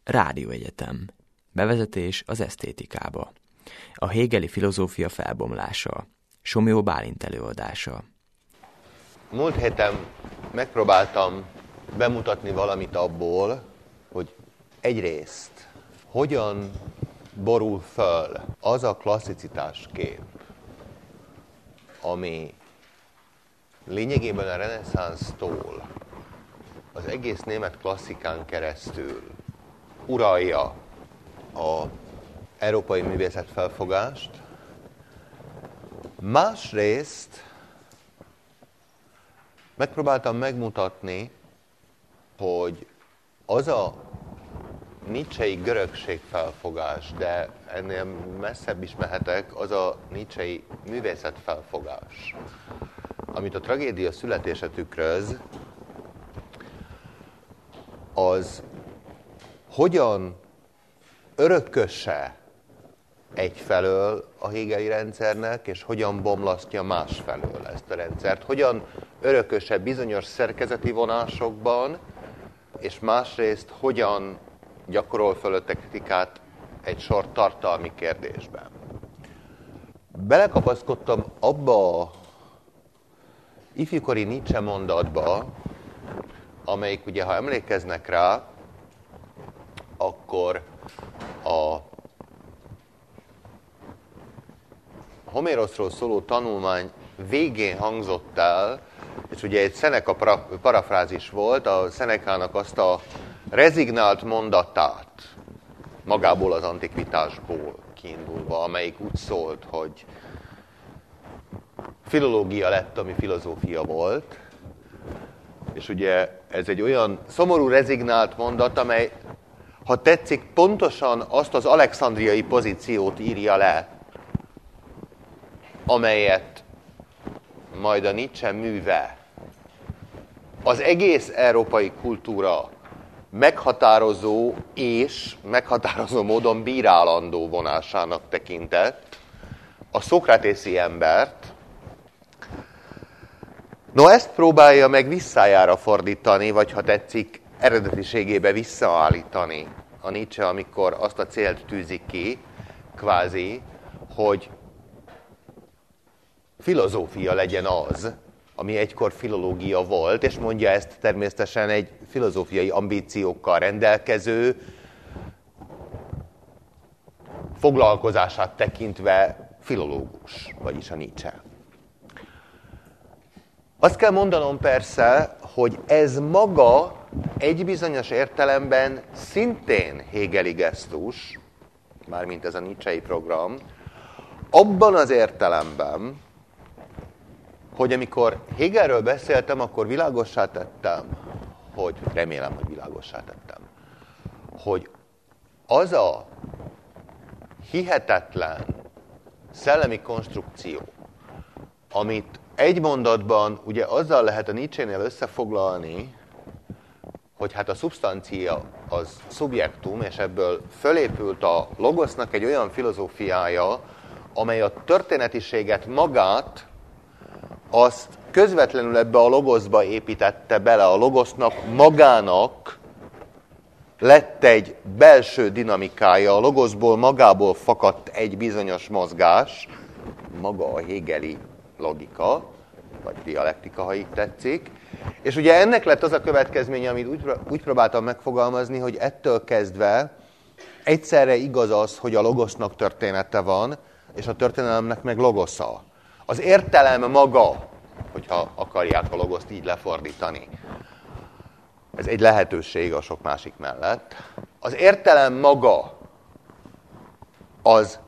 Rádióegyetem. Bevezetés az esztétikába. A hegeli filozófia felbomlása. Somlyó Bálint előadása. Múlt héten megpróbáltam bemutatni valamit abból, hogy egyrészt hogyan borul föl az a klasszicitás kép, ami lényegében a reneszánsztól az egész német klasszikán keresztül uralja az európai művészetfelfogást. Másrészt megpróbáltam megmutatni, hogy az a nietzschei görögségfelfogás, de ennél messzebb is mehetek, az a nietzschei művészetfelfogás, amit a tragédia születése tükröz, az hogyan örököse egyfelől a hegeli rendszernek, és hogyan bomlasztja másfelől ezt a rendszert. Hogyan örököse bizonyos szerkezeti vonásokban, és másrészt hogyan gyakorol fölötte kritikát egy sor tartalmi kérdésben. Belekapaszkodtam abba a ifjúkori Nietzsche mondatba, amelyik ugye, ha emlékeznek rá, akkor a Homéroszról szóló tanulmány végén hangzott el, és ugye egy Seneca parafrázis volt, a Senekának azt a rezignált mondatát, magából az antikvitásból kiindulva, amelyik úgy szólt, hogy filológia lett, ami filozófia volt. És ugye ez egy olyan szomorú rezignált mondat, amely, ha tetszik, pontosan azt az alexandriai pozíciót írja le, amelyet majd a Nietzsche műve az egész európai kultúra meghatározó és meghatározó módon bírálandó vonásának tekintett, a szokratészi embert. No, ezt próbálja meg visszájára fordítani, vagy ha tetszik, eredetiségébe visszaállítani a Nietzsche, amikor azt a célt tűzik ki, kvázi, hogy filozófia legyen az, ami egykor filológia volt, és mondja ezt természetesen egy filozófiai ambíciókkal rendelkező, foglalkozását tekintve filológus, vagyis a Nietzsche. Azt kell mondanom persze, hogy ez maga egy bizonyos értelemben szintén hegeli gesztus, mármint ez a nietzschei program, abban az értelemben, hogy amikor Hegelről beszéltem, akkor világossá tettem, hogy remélem, hogy világossá tettem, hogy az a hihetetlen szellemi konstrukció, amit egy mondatban ugye azzal lehet a Nietzsénél összefoglalni, hogy hát a szubstancia az szubjektum, és ebből fölépült a logosznak egy olyan filozófiája, amely a történetiséget magát, azt közvetlenül ebbe a logoszba építette bele. A logosznak magának lett egy belső dinamikája, a logoszból magából fakadt egy bizonyos mozgás, maga a hegeli logika, vagy dialektika, ha így tetszik. És ugye ennek lett az a következménye, amit úgy próbáltam megfogalmazni, hogy ettől kezdve egyszerre igaz az, hogy a logosznak története van, és a történelemnek meg logosza. Az értelem maga, hogyha akarják a logoszt így lefordítani, ez egy lehetőség a sok másik mellett. Az értelem maga az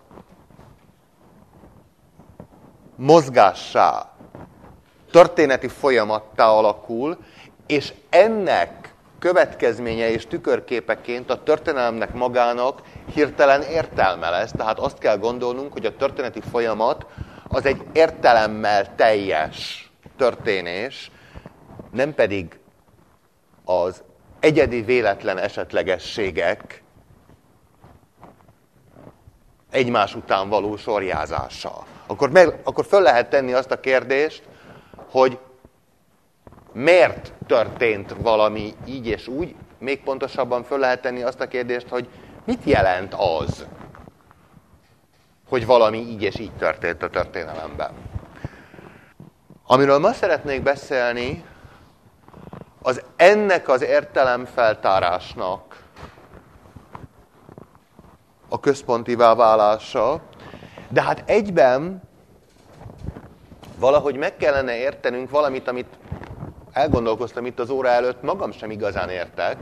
mozgássá, történeti folyamattá alakul, és ennek következménye és tükörképeként a történelemnek magának hirtelen értelme lesz. Tehát azt kell gondolnunk, hogy a történeti folyamat az egy értelemmel teljes történés, nem pedig az egyedi véletlen esetlegességek egymás után való sorjázása. Akkor föl lehet tenni azt a kérdést, hogy miért történt valami így és úgy, még pontosabban föl lehet tenni azt a kérdést, hogy mit jelent az, hogy valami így és így történt a történelemben. Amiről ma szeretnék beszélni, az ennek az értelemfeltárásnak a központivá válása, de hát egyben valahogy meg kellene értenünk valamit, amit elgondolkoztam itt az óra előtt, magam sem igazán értek,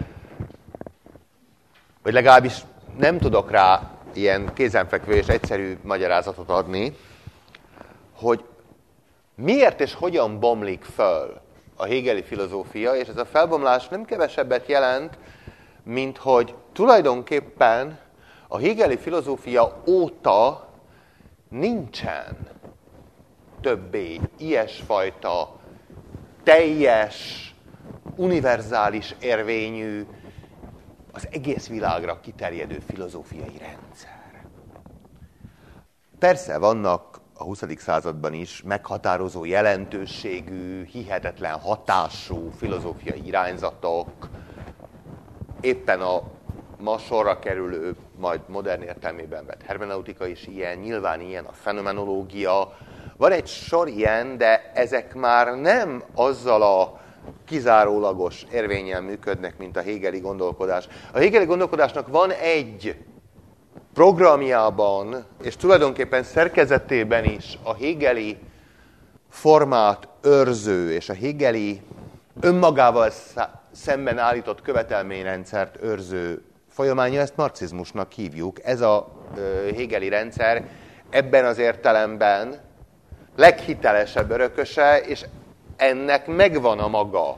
vagy legalábbis nem tudok rá ilyen kézenfekvő és egyszerű magyarázatot adni, hogy miért és hogyan bomlik föl a hegeli filozófia, és ez a felbomlás nem kevesebbet jelent, mint hogy tulajdonképpen a hegeli filozófia óta nincsen többé ilyesfajta teljes, univerzális érvényű, az egész világra kiterjedő filozófiai rendszer. Persze vannak a 20. században is meghatározó jelentőségű, hihetetlen hatású filozófiai irányzatok, éppen a ma sorra kerülő, majd modern értelmében vett hermeneutika is ilyen, nyilván ilyen a fenomenológia. Van egy sor ilyen, de ezek már nem azzal a kizárólagos érvénnyel működnek, mint a hegeli gondolkodás. A hegeli gondolkodásnak van egy programjában, és tulajdonképpen szerkezetében is a hegeli formát őrző, és a hegeli önmagával szemben állított követelményrendszert őrző folyamánya, ezt marxizmusnak hívjuk. Ez a hegeli rendszer ebben az értelemben leghitelesebb örököse, és ennek megvan a maga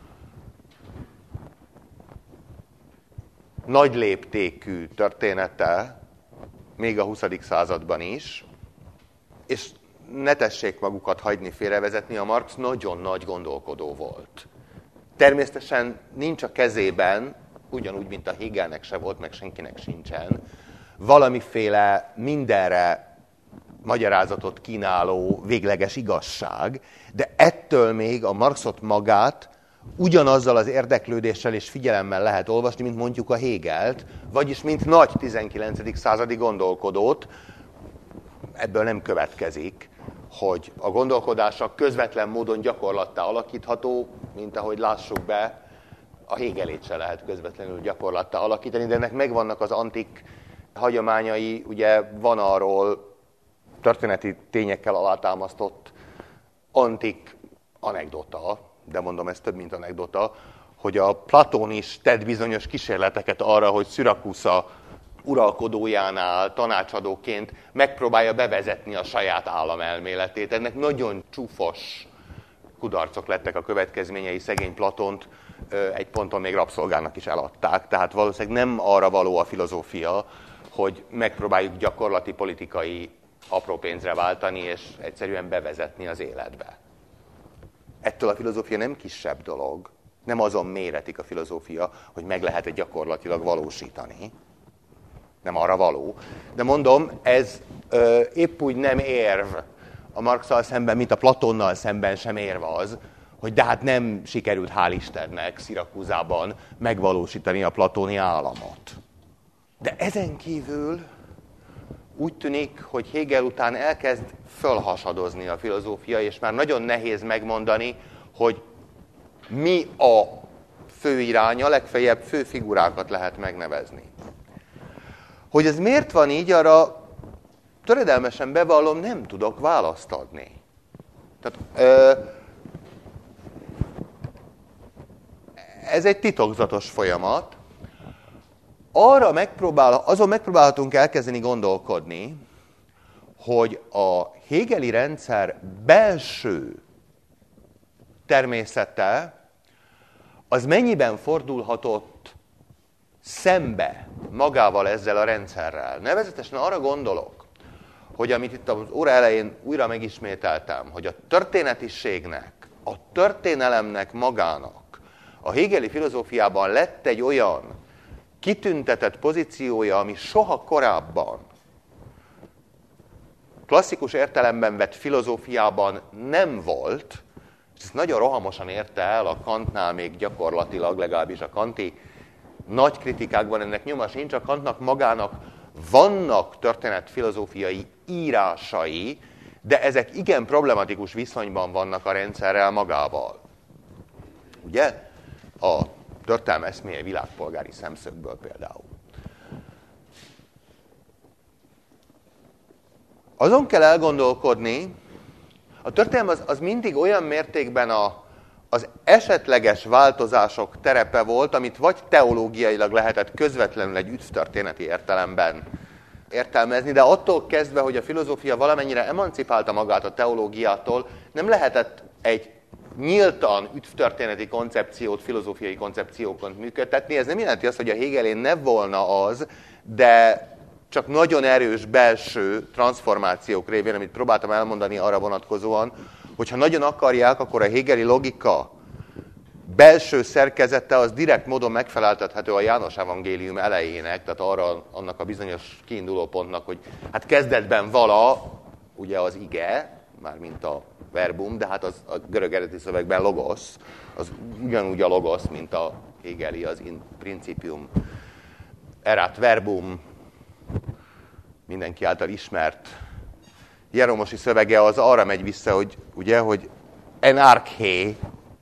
nagy léptékű története, még a 20. században is, és ne tessék magukat hagyni félrevezetni, a Marx nagyon nagy gondolkodó volt. Természetesen nincs a kezében, ugyanúgy, mint a Hegelnek se volt, meg senkinek sincsen, valamiféle mindenre magyarázatot kínáló végleges igazság, de ettől még a Marxot magát ugyanazzal az érdeklődéssel és figyelemmel lehet olvasni, mint mondjuk a Hegelt, vagyis mint nagy 19. századi gondolkodót. Ebből nem következik, hogy a gondolkodása közvetlen módon gyakorlattá alakítható, mint ahogy lássuk be, a Hegelét se lehet közvetlenül gyakorlattá alakítani, de ennek megvannak az antik hagyományai, ugye van arról történeti tényekkel alátámasztott antik anekdota, de mondom, ez több, mint anekdota, hogy a Platón is tett bizonyos kísérleteket arra, hogy Szürakusza uralkodójánál tanácsadóként megpróbálja bevezetni a saját államelméletét. Ennek nagyon csúfos kudarcok lettek a következményei, szegény Platont egy ponton még rabszolgának is eladták. Tehát valószínűleg nem arra való a filozófia, hogy megpróbáljuk gyakorlati politikai apró pénzre váltani, és egyszerűen bevezetni az életbe. Ettől a filozófia nem kisebb dolog, nem azon méretik a filozófia, hogy meg lehet-e gyakorlatilag valósítani. Nem arra való. De mondom, ez épp úgy nem érv a Marxal szemben, mint a Platonnal szemben sem érv az, hogy de hát nem sikerült, hál' Istennek, Szirakúzában megvalósítani a platóni államot. De ezen kívül úgy tűnik, hogy Hegel után elkezd fölhasadozni a filozófia, és már nagyon nehéz megmondani, hogy mi a fő iránya, legfeljebb fő figurákat lehet megnevezni. Hogy ez miért van így, arra töredelmesen bevallom, nem tudok választ adni. Tehát, ez egy titokzatos folyamat. Azon megpróbálhatunk elkezdeni gondolkodni, hogy a hegeli rendszer belső természete az mennyiben fordulhatott szembe magával ezzel a rendszerrel. Nevezetesen arra gondolok, hogy amit itt az óra elején újra megismételtem, hogy a történetiségnek, a történelemnek magának a hegeli filozófiában lett egy olyan kitüntetett pozíciója, ami soha korábban klasszikus értelemben vett filozófiában nem volt, és ezt nagyon rohamosan érte el a Kantnál még gyakorlatilag, legalábbis a kanti nagy kritikákban ennek nyoma sincs, a Kantnak magának vannak történetfilozófiai írásai, de ezek igen problematikus viszonyban vannak a rendszerrel magával. Ugye? A történelem eszméje világpolgári szemszögből például. Azon kell elgondolkodni, a történelem az mindig olyan mértékben az esetleges változások terepe volt, amit vagy teológiailag lehetett közvetlenül egy üdvtörténeti értelemben értelmezni, de attól kezdve, hogy a filozófia valamennyire emancipálta magát a teológiától, nem lehetett egy nyíltan üdvtörténeti koncepciót filozófiai koncepcióként működtetni. Ez nem jelenti azt, hogy a Hegelén ne volna az, de csak nagyon erős belső transformációk révén, amit próbáltam elmondani arra vonatkozóan, hogyha nagyon akarják, akkor a hegeli logika belső szerkezete az direkt módon megfeleltethető a János evangélium elejének, tehát arra annak a bizonyos kiinduló pontnak, hogy hát kezdetben vala, ugye az ige, mármint a verbum, de hát az a görög eredeti szövegben logos, az ugyanúgy a logos, mint a hegeli, az in principium erat verbum, mindenki által ismert hieromosi szövege az arra megy vissza, hogy ugye, hogy en arché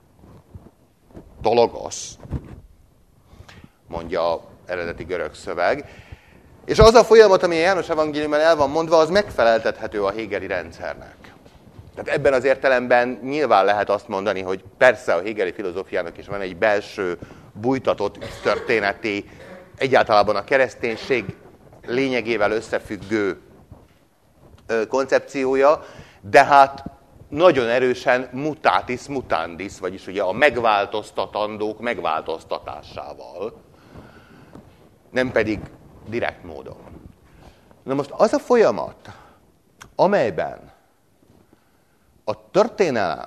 logos, mondja az eredeti görög szöveg. És az a folyamat, ami a János evangéliumban el van mondva, az megfeleltethető a hegeli rendszernek. Tehát ebben az értelemben nyilván lehet azt mondani, hogy persze a hegeli filozófiának is van egy belső, bújtatott történeti, egyáltalában a kereszténység lényegével összefüggő koncepciója, de hát nagyon erősen mutatis mutandis, vagyis ugye a megváltoztatandók megváltoztatásával, nem pedig direkt módon. Na most az a folyamat, amelyben a történelem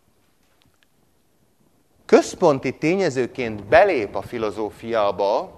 központi tényezőként belép a filozófiába,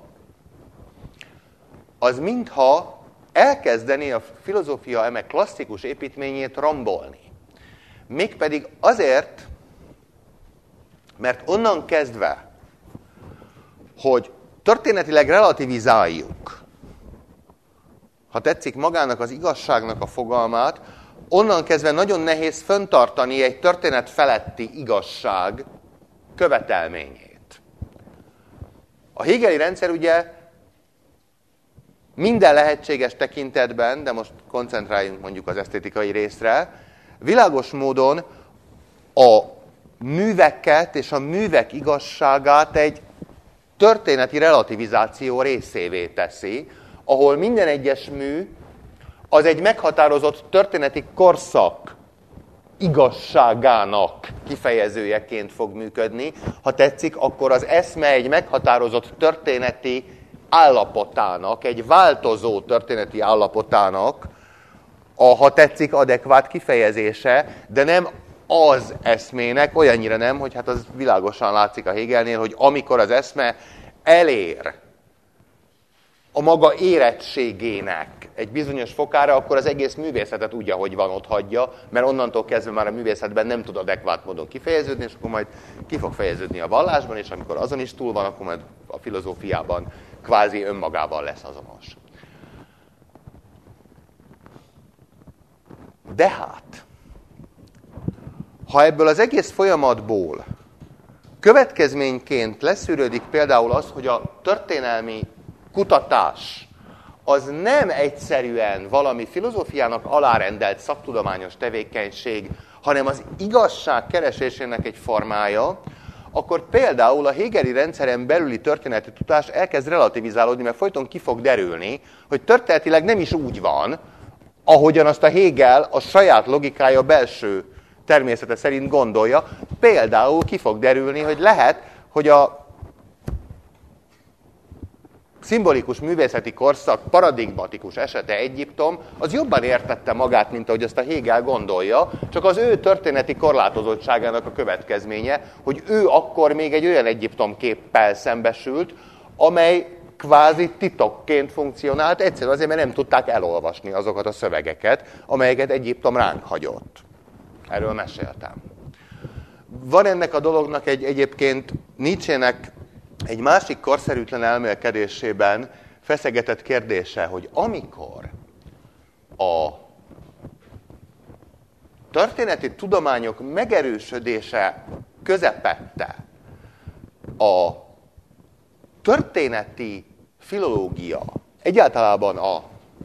az mintha elkezdené a filozófia eme klasszikus építményét rombolni. Mégpedig azért, mert onnan kezdve, hogy történetileg relativizáljuk, ha tetszik magának az igazságnak a fogalmát, onnan kezdve nagyon nehéz fenntartani egy történet feletti igazság követelményét. A hegeli rendszer ugye minden lehetséges tekintetben, de most koncentráljunk mondjuk az esztétikai részre, világos módon a műveket és a művek igazságát egy történeti relativizáció részévé teszi, ahol minden egyes mű az egy meghatározott történeti korszak igazságának kifejezőjeként fog működni. Ha tetszik, akkor az eszme egy meghatározott történeti állapotának, egy változó történeti állapotának, ha tetszik, adekvát kifejezése, de nem az eszmének, olyannyira nem, hogy hát az világosan látszik a Hegelnél, hogy amikor az eszme elér a maga érettségének egy bizonyos fokára, akkor az egész művészetet úgy, ahogy van, ott hagyja, mert onnantól kezdve már a művészetben nem tud adekvát módon kifejeződni, és akkor majd ki fog fejeződni a vallásban, és amikor azon is túl van, akkor majd a filozófiában kvázi önmagával lesz azonos. De hát, ha ebből az egész folyamatból következményként leszűrődik például az, hogy a történelmi kutatás az nem egyszerűen valami filozófiának alárendelt szaktudományos tevékenység, hanem az igazság keresésének egy formája, akkor például a hegeli rendszeren belüli történeti tudás elkezd relativizálódni, mert folyton ki fog derülni, hogy történetileg nem is úgy van, ahogyan azt a Hegel a saját logikája belső természete szerint gondolja. Például ki fog derülni, hogy lehet, hogy a szimbolikus művészeti korszak paradigmatikus esete Egyiptom, az jobban értette magát, mint ahogy azt a Hegel gondolja, csak az ő történeti korlátozottságának a következménye, hogy ő akkor még egy olyan Egyiptom képpel szembesült, amely kvázi titokként funkcionált, egyszerűen azért, mert nem tudták elolvasni azokat a szövegeket, amelyeket Egyiptom ránk hagyott. Erről meséltem. Van ennek a dolognak egyébként Nietzschének egy másik korszerűtlen elmélkedésében feszegetett kérdése, hogy amikor a történeti tudományok megerősödése közepette a történeti filológia, egyáltalában a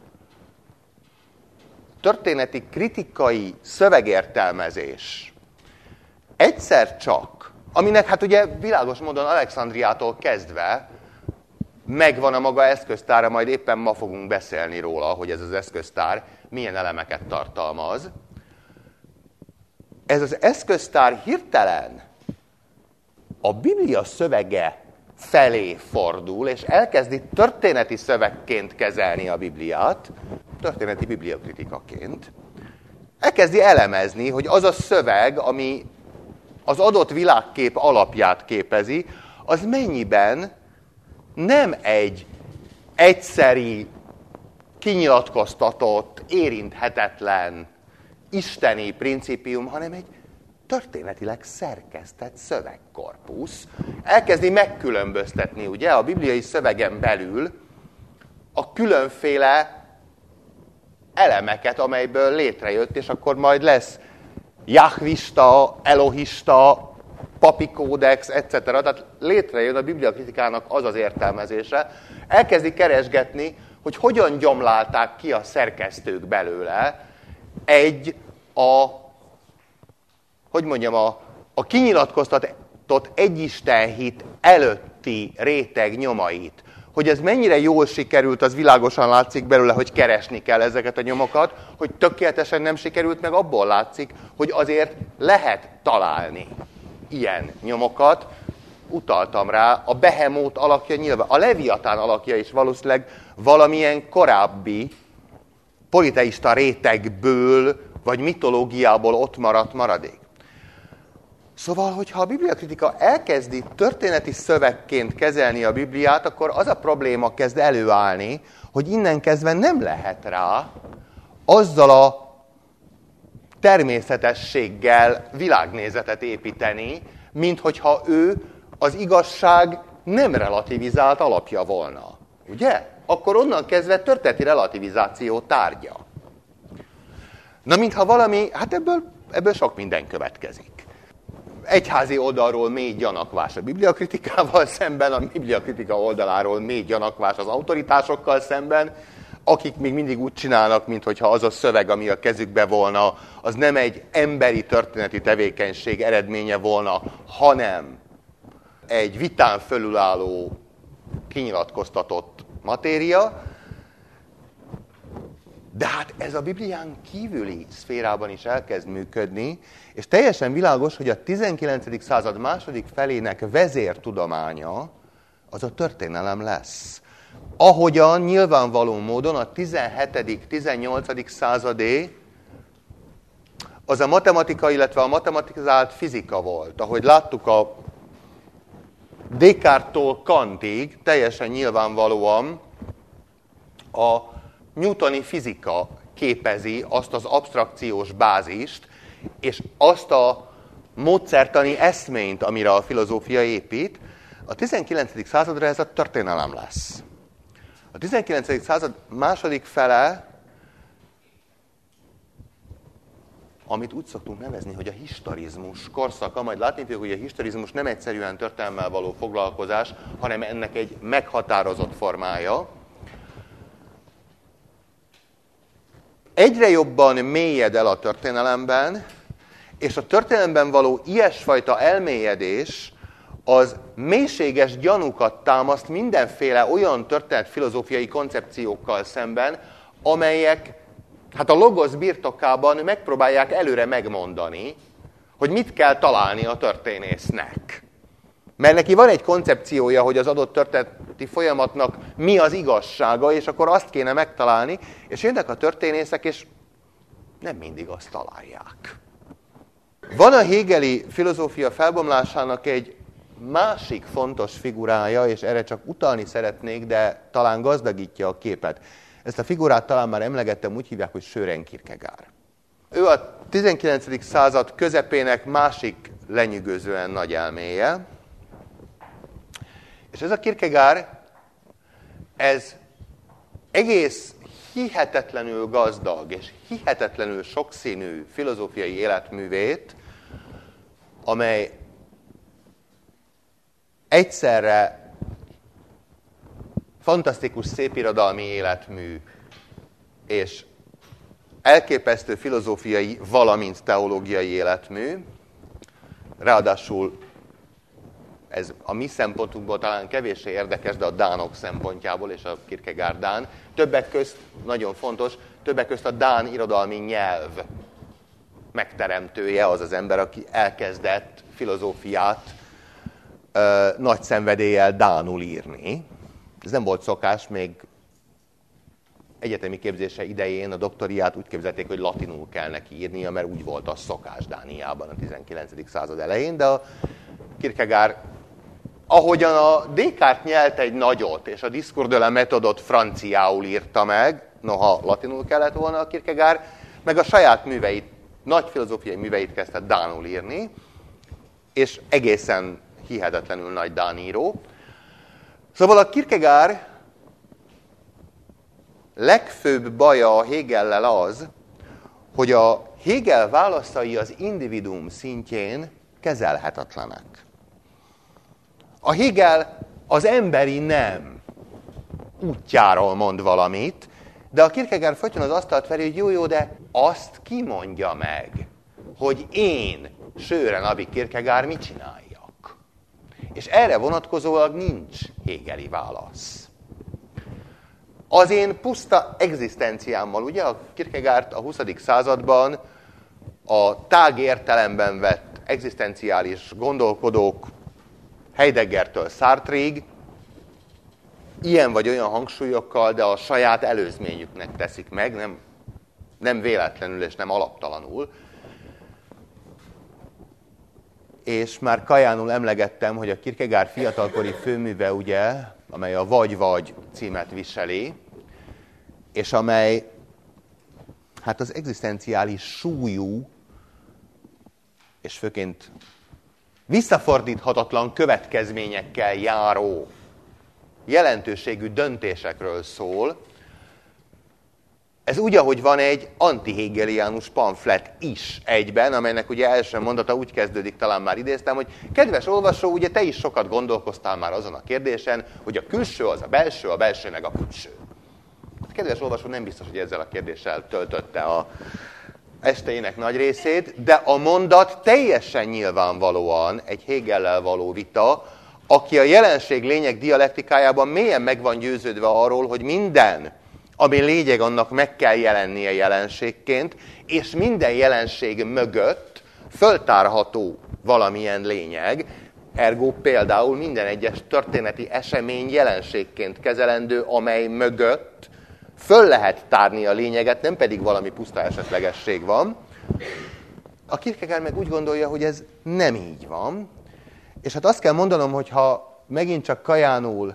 történeti kritikai szövegértelmezés egyszer csak, aminek hát ugye világos módon Alexandriától kezdve megvan a maga eszköztára, majd éppen ma fogunk beszélni róla, hogy ez az eszköztár milyen elemeket tartalmaz. Ez az eszköztár hirtelen a Biblia szövege felé fordul, és elkezdi történeti szövegként kezelni a Bibliát, történeti bibliakritikaként. Elkezdi elemezni, hogy az a szöveg, ami az adott világkép alapját képezi, az mennyiben nem egy egyszeri, kinyilatkoztatott, érinthetetlen, isteni principium, hanem egy történetileg szerkesztett szövegkorpusz. Elkezdi megkülönböztetni, ugye, a bibliai szövegen belül a különféle elemeket, amelyből létrejött, és akkor majd lesz jahvista, elohista, papi kódex, etc. Tehát létrejön a bibliakritikának az az értelmezése. Elkezdi keresgetni, hogy hogyan gyomlálták ki a szerkesztők belőle a kinyilatkoztatott egyistenhit előtti réteg nyomait. Hogy ez mennyire jól sikerült, az világosan látszik belőle, hogy keresni kell ezeket a nyomokat, hogy tökéletesen nem sikerült, meg abból látszik, hogy azért lehet találni ilyen nyomokat. Utaltam rá, a Behemót alakja nyilván, a Leviatán alakja is valószínűleg valamilyen korábbi politeista rétegből, vagy mitológiából ott maradt maradék. Szóval, hogyha a bibliakritika elkezdi történeti szövegként kezelni a Bibliát, akkor az a probléma kezd előállni, hogy innen kezdve nem lehet rá azzal a természetességgel világnézetet építeni, mint hogyha ő az igazság nem relativizált alapja volna. Ugye? Akkor onnan kezdve történeti relativizáció tárgya. Na, mintha valami, hát ebből sok minden következik. Egyházi oldalról mély gyanakvás a bibliakritikával szemben, a bibliakritika oldaláról mély gyanakvás az autoritásokkal szemben, akik még mindig úgy csinálnak, mintha az a szöveg, ami a kezükbe volna, az nem egy emberi történeti tevékenység eredménye volna, hanem egy vitán fölülálló, kinyilatkoztatott matéria. De hát ez a Biblián kívüli szférában is elkezd működni, és teljesen világos, hogy a 19. század második felének vezértudománya az a történelem lesz. Ahogyan nyilvánvaló módon a 17.-18. századé az a matematika, illetve a matematizált fizika volt. Ahogy láttuk a Descartes-tól Kantig, teljesen nyilvánvalóan a newtoni fizika képezi azt az absztrakciós bázist, és azt a módszertani eszményt, amire a filozófia épít. A 19. századra ez a történelem lesz. A 19. század második fele, amit úgy szoktunk nevezni, hogy a historizmus korszaka, majd látni fogjuk, hogy a historizmus nem egyszerűen történelemmel való foglalkozás, hanem ennek egy meghatározott formája. Egyre jobban mélyed el a történelemben, és a történelemben való ilyesfajta elmélyedés az mélységes gyanúkat támaszt mindenféle olyan történetfilozófiai koncepciókkal szemben, amelyek hát a logosz birtokában megpróbálják előre megmondani, hogy mit kell találni a történésznek. Mert neki van egy koncepciója, hogy az adott történeti folyamatnak mi az igazsága, és akkor azt kéne megtalálni, és jönnek a történészek, és nem mindig azt találják. Van a hegeli filozófia felbomlásának egy másik fontos figurája, és erre csak utalni szeretnék, de talán gazdagítja a képet. Ezt a figurát talán már emlegettem, úgy hívják, hogy Søren Kierkegaard. Ő a 19. század közepének másik lenyűgözően nagy elméje. És ez a Kierkegaard, ez egész hihetetlenül gazdag és hihetetlenül sokszínű filozófiai életművét, amely egyszerre fantasztikus szépirodalmi életmű és elképesztő filozófiai, valamint teológiai életmű. Ráadásul ez a mi szempontunkból talán kevéssé érdekes, de a dánok szempontjából és a Kierkegaard dán. Többek közt, nagyon fontos, többek közt a dán irodalmi nyelv megteremtője az az ember, aki elkezdett filozófiát nagy szenvedéllyel dánul írni. Ez nem volt szokás, még egyetemi képzése idején a doktoriát úgy képzelték, hogy latinul kell neki írnia, mert úgy volt az szokás Dániában a 19. század elején, de a Kierkegaard, ahogyan a Descartes nyelt egy nagyot, és a Discours de la méthodot franciául írta meg, noha latinul kellett volna a Kierkegaard, meg a saját műveit, nagy filozófiai műveit kezdte dánul írni, és egészen hihetetlenül nagy dán író. Szóval a Kierkegaard legfőbb baja a Hegellel az, hogy a Hegel válaszai az individuum szintjén kezelhetetlenek. A Hegel az emberi nem útjáról mond valamit, de a Kierkegaard folyton az asztalt veri, hogy jó, de azt ki mondja meg, hogy én, Sören Abi Kierkegaard mit csináljak. És erre vonatkozólag nincs hegeli válasz. Az én puszta egzisztenciámmal, ugye a Kierkegaard a 20. században a tág értelemben vett egzisztenciális gondolkodók Heideggertől Sartreig ilyen vagy olyan hangsúlyokkal, de a saját előzményüknek teszik meg, nem véletlenül és nem alaptalanul. És már kajánul emlegettem, hogy a Kierkegaard fiatalkori főműve, ugye, amely a Vagy-vagy címet viseli, és amely hát az egzisztenciális súlyú, és főként visszafordíthatatlan következményekkel járó jelentőségű döntésekről szól. Ez úgy, ahogy van egy antihegeliánus pamflet is egyben, amelynek ugye első mondata úgy kezdődik, talán már idéztem, hogy kedves olvasó, ugye te is sokat gondolkoztál már azon a kérdésen, hogy a külső az a belső meg a külső. A kedves olvasó nem biztos, hogy ezzel a kérdéssel töltötte a estének nagy részét, de a mondat teljesen nyilvánvalóan egy Hegellel való vita, aki a jelenség lényeg dialektikájában mélyen meg van győződve arról, hogy minden, ami lényeg, annak meg kell jelennie jelenségként, és minden jelenség mögött föltárható valamilyen lényeg, ergo például minden egyes történeti esemény jelenségként kezelendő, amely mögött föl lehet tárni a lényeget, nem pedig valami puszta esetlegesség van. A Kierkegaard meg úgy gondolja, hogy ez nem így van, és hát azt kell mondanom, hogy ha megint csak kajánul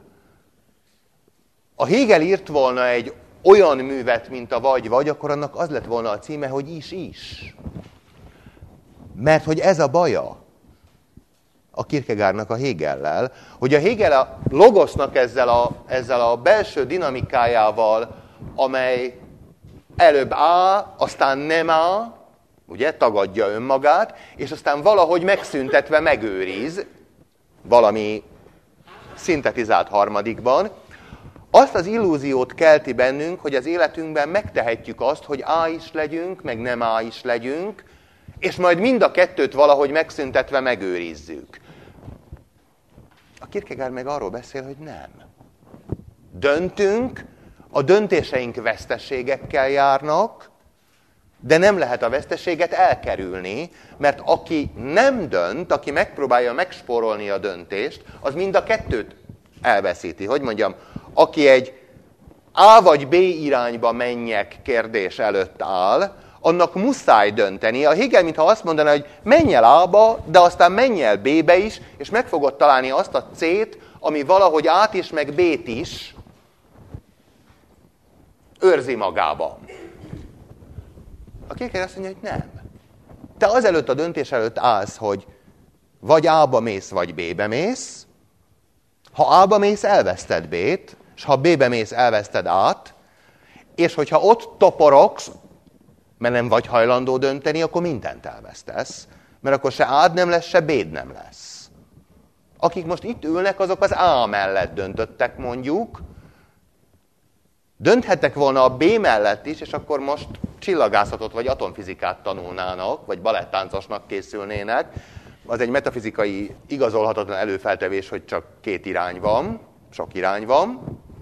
a Hegel írt volna egy olyan művet, mint a Vagy-vagy, akkor annak az lett volna a címe, hogy is. Mert hogy ez a baja a Kierkegaardnak a Hegellel, hogy a Hegel a logosznak ezzel a belső dinamikájával, amely előbb á, aztán nem á, ugye, tagadja önmagát, és aztán valahogy megszüntetve megőriz, valami szintetizált harmadikban, azt az illúziót kelti bennünk, hogy az életünkben megtehetjük azt, hogy A is legyünk, meg nem A is legyünk, és majd mind a kettőt valahogy megszüntetve megőrizzük. A Kierkegaard meg arról beszél, hogy nem. Döntünk, a döntéseink veszteségekkel járnak, de nem lehet a veszteséget elkerülni, mert aki nem dönt, aki megpróbálja megspórolni a döntést, az mind a kettőt elveszíti. Hogy mondjam, aki egy A vagy B irányba menjek kérdés előtt áll, annak muszáj dönteni. A Hegel mintha azt mondaná, hogy menj el A-ba, de aztán menj el B-be is, és meg fogod találni azt a C-t, ami valahogy A-t is, meg B-t is őrzi magában. A Kierkegaard azt mondja, hogy nem. Te azelőtt a döntés előtt állsz, hogy vagy A-ba mész, vagy B-be mész. Ha A-ba mész, elveszted B-t, és ha B-be mész, elveszted A-t, és hogyha ott toporogsz, mert nem vagy hajlandó dönteni, akkor mindent elvesztesz. Mert akkor se A-d nem lesz, se B-d nem lesz. Akik most itt ülnek, azok az A mellett döntöttek, mondjuk. Dönthettek volna a B mellett is, és akkor most csillagászatot vagy atomfizikát tanulnának, vagy balettáncosnak készülnének. Az egy metafizikai igazolhatatlan előfeltevés, hogy csak két irány van, sok irány van.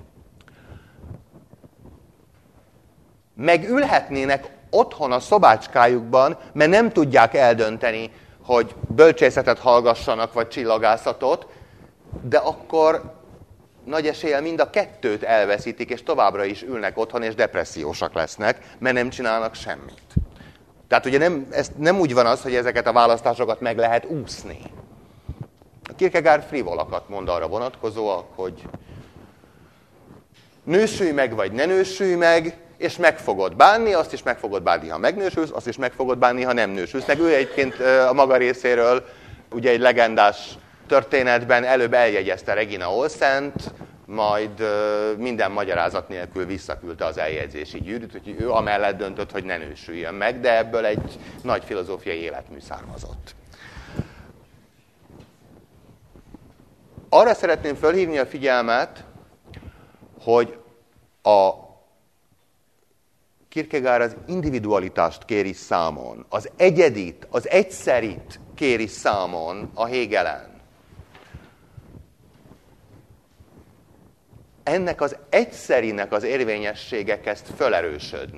Megülhetnének otthon a szobácskájukban, mert nem tudják eldönteni, hogy bölcsészetet hallgassanak, vagy csillagászatot, de akkor nagy eséllyel mind a kettőt elveszítik, és továbbra is ülnek otthon, és depressziósak lesznek, mert nem csinálnak semmit. Tehát ugye nem úgy van az, hogy ezeket a választásokat meg lehet úszni. A Kierkegaard frivolakat mond arra vonatkozóak, hogy nősülj meg, vagy ne nősülj meg, és meg fogod bánni, azt is meg fogod bánni, ha megnősülsz, azt is meg fogod bánni, ha nem nősülsz. Meg ő egyébként a maga részéről ugye egy legendás történetben előbb eljegyezte Regina Olsent, majd minden magyarázat nélkül visszaküldte az eljegyzési gyűrűt, úgyhogy ő amellett döntött, hogy ne nősüljön meg, de ebből egy nagy filozófiai életmű származott. Arra szeretném fölhívni a figyelmet, hogy a Kierkegaard az individualitást kéri számon, az egyedit, az egyszerit kéri számon a Hegelen. Ennek az egyszerinek az érvényessége kezd felerősödni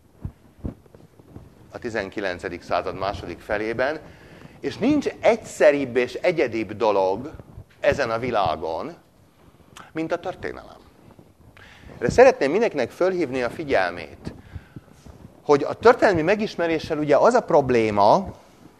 a 19. század második felében, és nincs egyszeribb és egyedibb dolog ezen a világon, mint a történelem. De szeretném mindenkinek fölhívni a figyelmét, hogy a történelmi megismeréssel ugye az a probléma,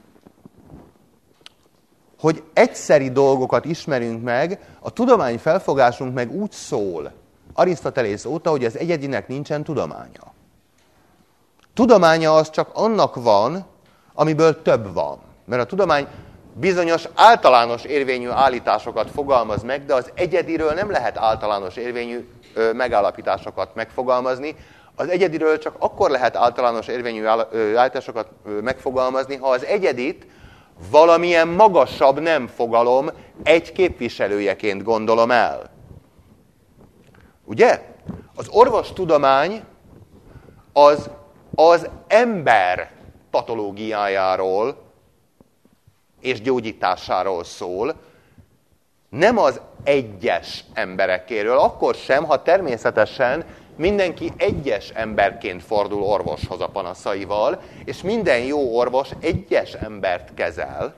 hogy egyszeri dolgokat ismerünk meg, a tudomány felfogásunk meg úgy szól Arisztotelész óta, hogy az egyedinek nincsen tudománya. Tudománya az csak annak van, amiből több van. Mert a tudomány bizonyos általános érvényű állításokat fogalmaz meg, de az egyediről nem lehet általános érvényű megállapításokat megfogalmazni. Az egyediről csak akkor lehet általános érvényű állításokat megfogalmazni, ha az egyedit valamilyen magasabb nem fogalom egy képviselőjeként gondolom el. Ugye? Az orvostudomány az ember patológiájáról és gyógyításáról szól, nem az egyes emberekéről, akkor sem, ha természetesen mindenki egyes emberként fordul orvoshoz a panaszaival, és minden jó orvos egyes embert kezel,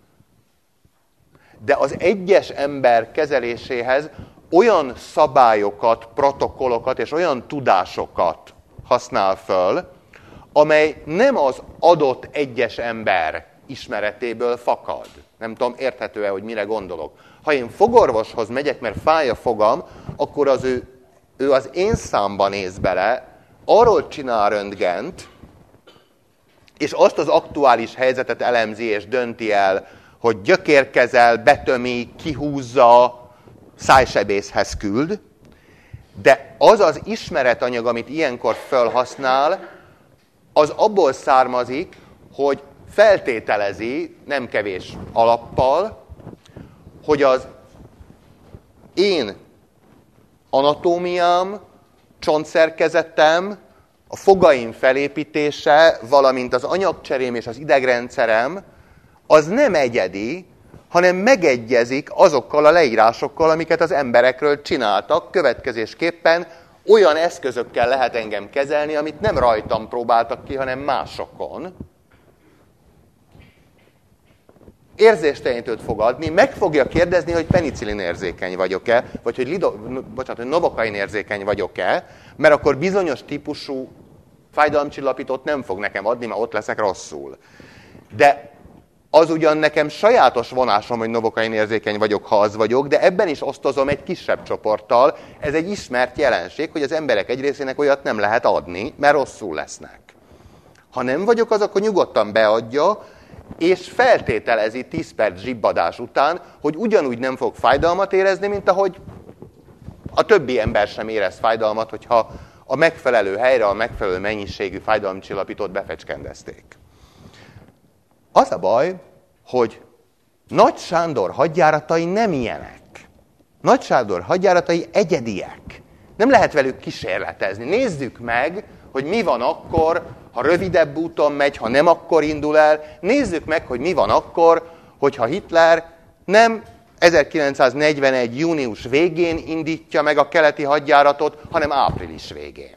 de az egyes ember kezeléséhez olyan szabályokat, protokollokat és olyan tudásokat használ föl, amely nem az adott egyes ember ismeretéből fakad. Nem tudom, érthető-e, hogy mire gondolok. Ha én fogorvoshoz megyek, mert fáj a fogam, akkor ő az én számba néz bele, arról csinál röntgent, és azt az aktuális helyzetet elemzi és dönti el, hogy gyökérkezel, betömi, kihúzza, szájsebészhez küld, de az az ismeretanyag, amit ilyenkor felhasznál, az abból származik, hogy feltételezi, nem kevés alappal, hogy az én anatómiám, csontszerkezetem, a fogaim felépítése, valamint az anyagcserém és az idegrendszerem, az nem egyedi, hanem megegyezik azokkal a leírásokkal, amiket az emberekről csináltak. Következésképpen olyan eszközökkel lehet engem kezelni, amit nem rajtam próbáltak ki, hanem másokon. Érzéstelenítőt fog adni, meg fogja kérdezni, hogy penicillin érzékeny vagyok-e, vagy hogy novokain érzékeny vagyok-e, mert akkor bizonyos típusú fájdalomcsillapítót nem fog nekem adni, mert ott leszek rosszul. De az ugyan nekem sajátos vonásom, hogy novokain érzékeny vagyok, ha az vagyok, de ebben is osztozom egy kisebb csoporttal. Ez egy ismert jelenség, hogy az emberek egy részének olyat nem lehet adni, mert rosszul lesznek. Ha nem vagyok az, akkor nyugodtan beadja, és feltételezi 10 perc zsibbadás után, hogy ugyanúgy nem fog fájdalmat érezni, mint ahogy a többi ember sem érez fájdalmat, hogyha a megfelelő helyre a megfelelő mennyiségű fájdalomcsillapítót befecskendezték. Az a baj, hogy Nagy Sándor hadjáratai nem ilyenek. Nagy Sándor hadjáratai egyediek. Nem lehet velük kísérletezni. Nézzük meg, hogy mi van akkor, ha rövidebb úton megy, ha nem akkor indul el. Nézzük meg, hogy mi van akkor, hogyha Hitler nem 1941. június végén indítja meg a keleti hadjáratot, hanem április végén.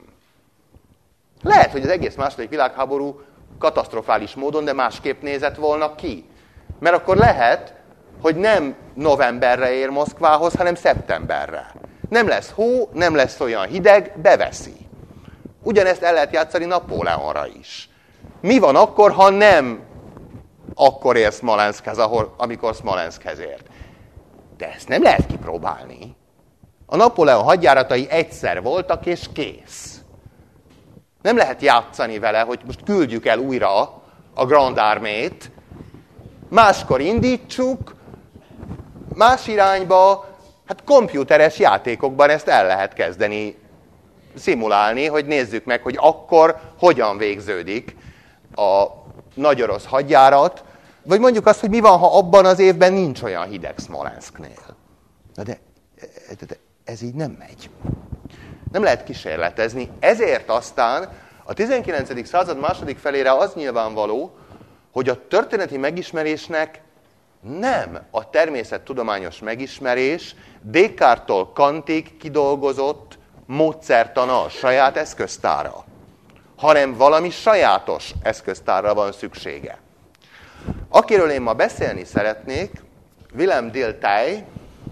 Lehet, hogy az egész második világháború katasztrofális módon, de másképp nézett volna ki. Mert akkor lehet, hogy nem novemberre ér Moszkvához, hanem szeptemberre. Nem lesz hó, nem lesz olyan hideg, beveszi. Ugyanezt el lehet játszani Napóleonra is. Mi van akkor, ha nem akkor ér Szmolenszkhez, amikor Szmolenszkhez ért? De ezt nem lehet kipróbálni. A Napóleon hadjáratai egyszer voltak, és kész. Nem lehet játszani vele, hogy most küldjük el újra a Grand Armée-t, máskor indítsuk, más irányba, hát komputeres játékokban ezt el lehet kezdeni szimulálni, hogy nézzük meg, hogy akkor hogyan végződik a nagy orosz hadjárat, vagy mondjuk azt, hogy mi van, ha abban az évben nincs olyan hideg Szmolenszknél. De ez így nem megy. Nem lehet kísérletezni. Ezért aztán a 19. század második felére az nyilvánvaló, hogy a történeti megismerésnek nem a természettudományos megismerés Descartes-tól Kantig kidolgozott módszertana a saját eszköztára, hanem valami sajátos eszköztárra van szüksége. Akiről én ma beszélni szeretnék, Wilhelm Dilthey,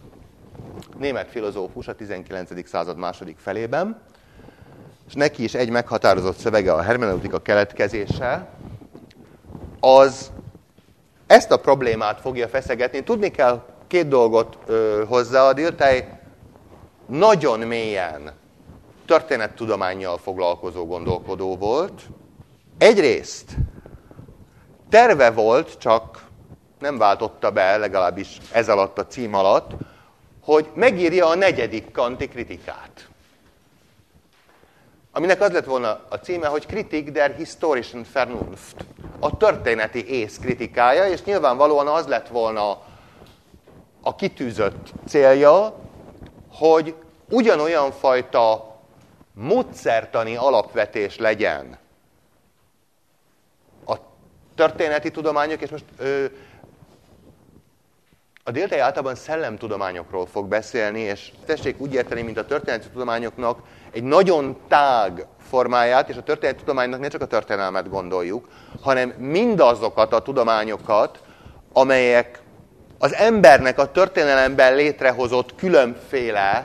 német filozófus a 19. század második felében, és neki is egy meghatározott szövege a hermeneutika keletkezése, az ezt a problémát fogja feszegetni. Tudni kell két dolgot hozzá. A Dilthey nagyon mélyen történettudománnyal foglalkozó gondolkodó volt. Egyrészt terve volt, csak nem váltotta be, legalábbis ez alatt a cím alatt, hogy megírja a 4. kanti kritikát. Aminek az lett volna a címe, hogy Kritik der historischen Vernunft. A történeti ész kritikája, és nyilvánvalóan az lett volna a kitűzött célja, hogy ugyanolyan fajta módszertani alapvetés legyen a történeti tudományok, és most a Dilthey általában szellemtudományokról fog beszélni, és tessék úgy érteni, mint a történeti tudományoknak egy nagyon tág formáját, és a történeti tudománynak ne csak a történelmet gondoljuk, hanem mindazokat a tudományokat, amelyek az embernek a történelemben létrehozott különféle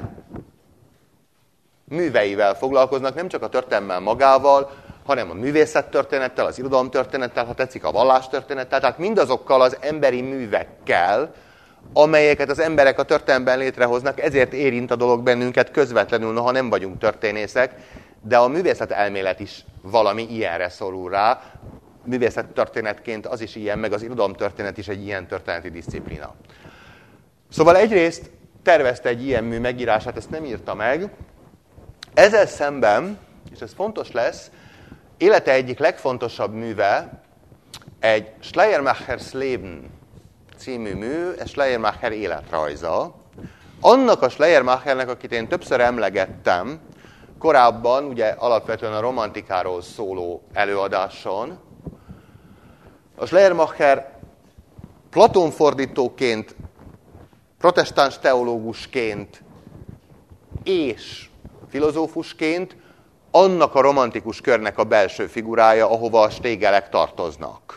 műveivel foglalkoznak, nem csak a történelemmel magával, hanem a művészettörténettel, az irodalomtörténettel, ha tetszik, a vallástörténettel, tehát mindazokkal az emberi művekkel, amelyeket az emberek a történelemben létrehoznak, ezért érint a dolog bennünket közvetlenül, noha nem vagyunk történészek, de a művészet elmélet is valami ilyenre szorul rá. Művészettörténetként az is ilyen, meg az irodalomtörténet is egy ilyen történeti diszciplína. Szóval egyrészt tervezte egy ilyen mű megírását, ezt nem írta meg. Ezzel szemben, és ez fontos lesz, élete egyik legfontosabb műve egy Schleiermachers Leben című mű, ez Schleiermacher életrajza. Annak a Schleiermachernek, akit én többször emlegettem, korábban, ugye alapvetően a romantikáról szóló előadáson, a Schleiermacher Platónfordítóként, protestáns teológusként és filozófusként annak a romantikus körnek a belső figurája, ahova a Stegelek tartoznak.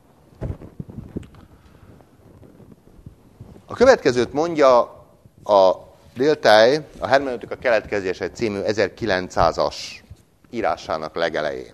A következőt mondja a Dilthey a Hermeneutika keletkezése című 1900-as írásának legelején.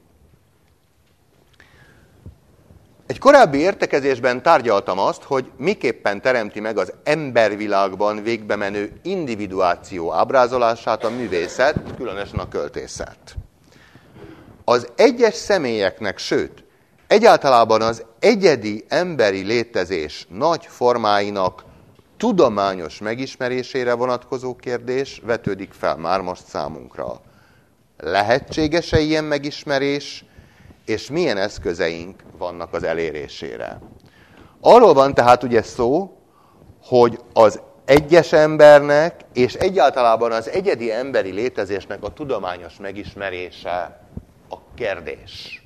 Egy korábbi értekezésben tárgyaltam azt, hogy miképpen teremti meg az embervilágban végbe menő individuáció ábrázolását a művészet, különösen a költészet. az egyes személyeknek, sőt, egyáltalában az egyedi emberi létezés nagy formáinak tudományos megismerésére vonatkozó kérdés vetődik fel már most számunkra. Lehetséges-e ilyen megismerés, és milyen eszközeink vannak az elérésére? Arról van tehát ugye szó, hogy az egyes embernek, és egyáltalában az egyedi emberi létezésnek a tudományos megismerése a kérdés.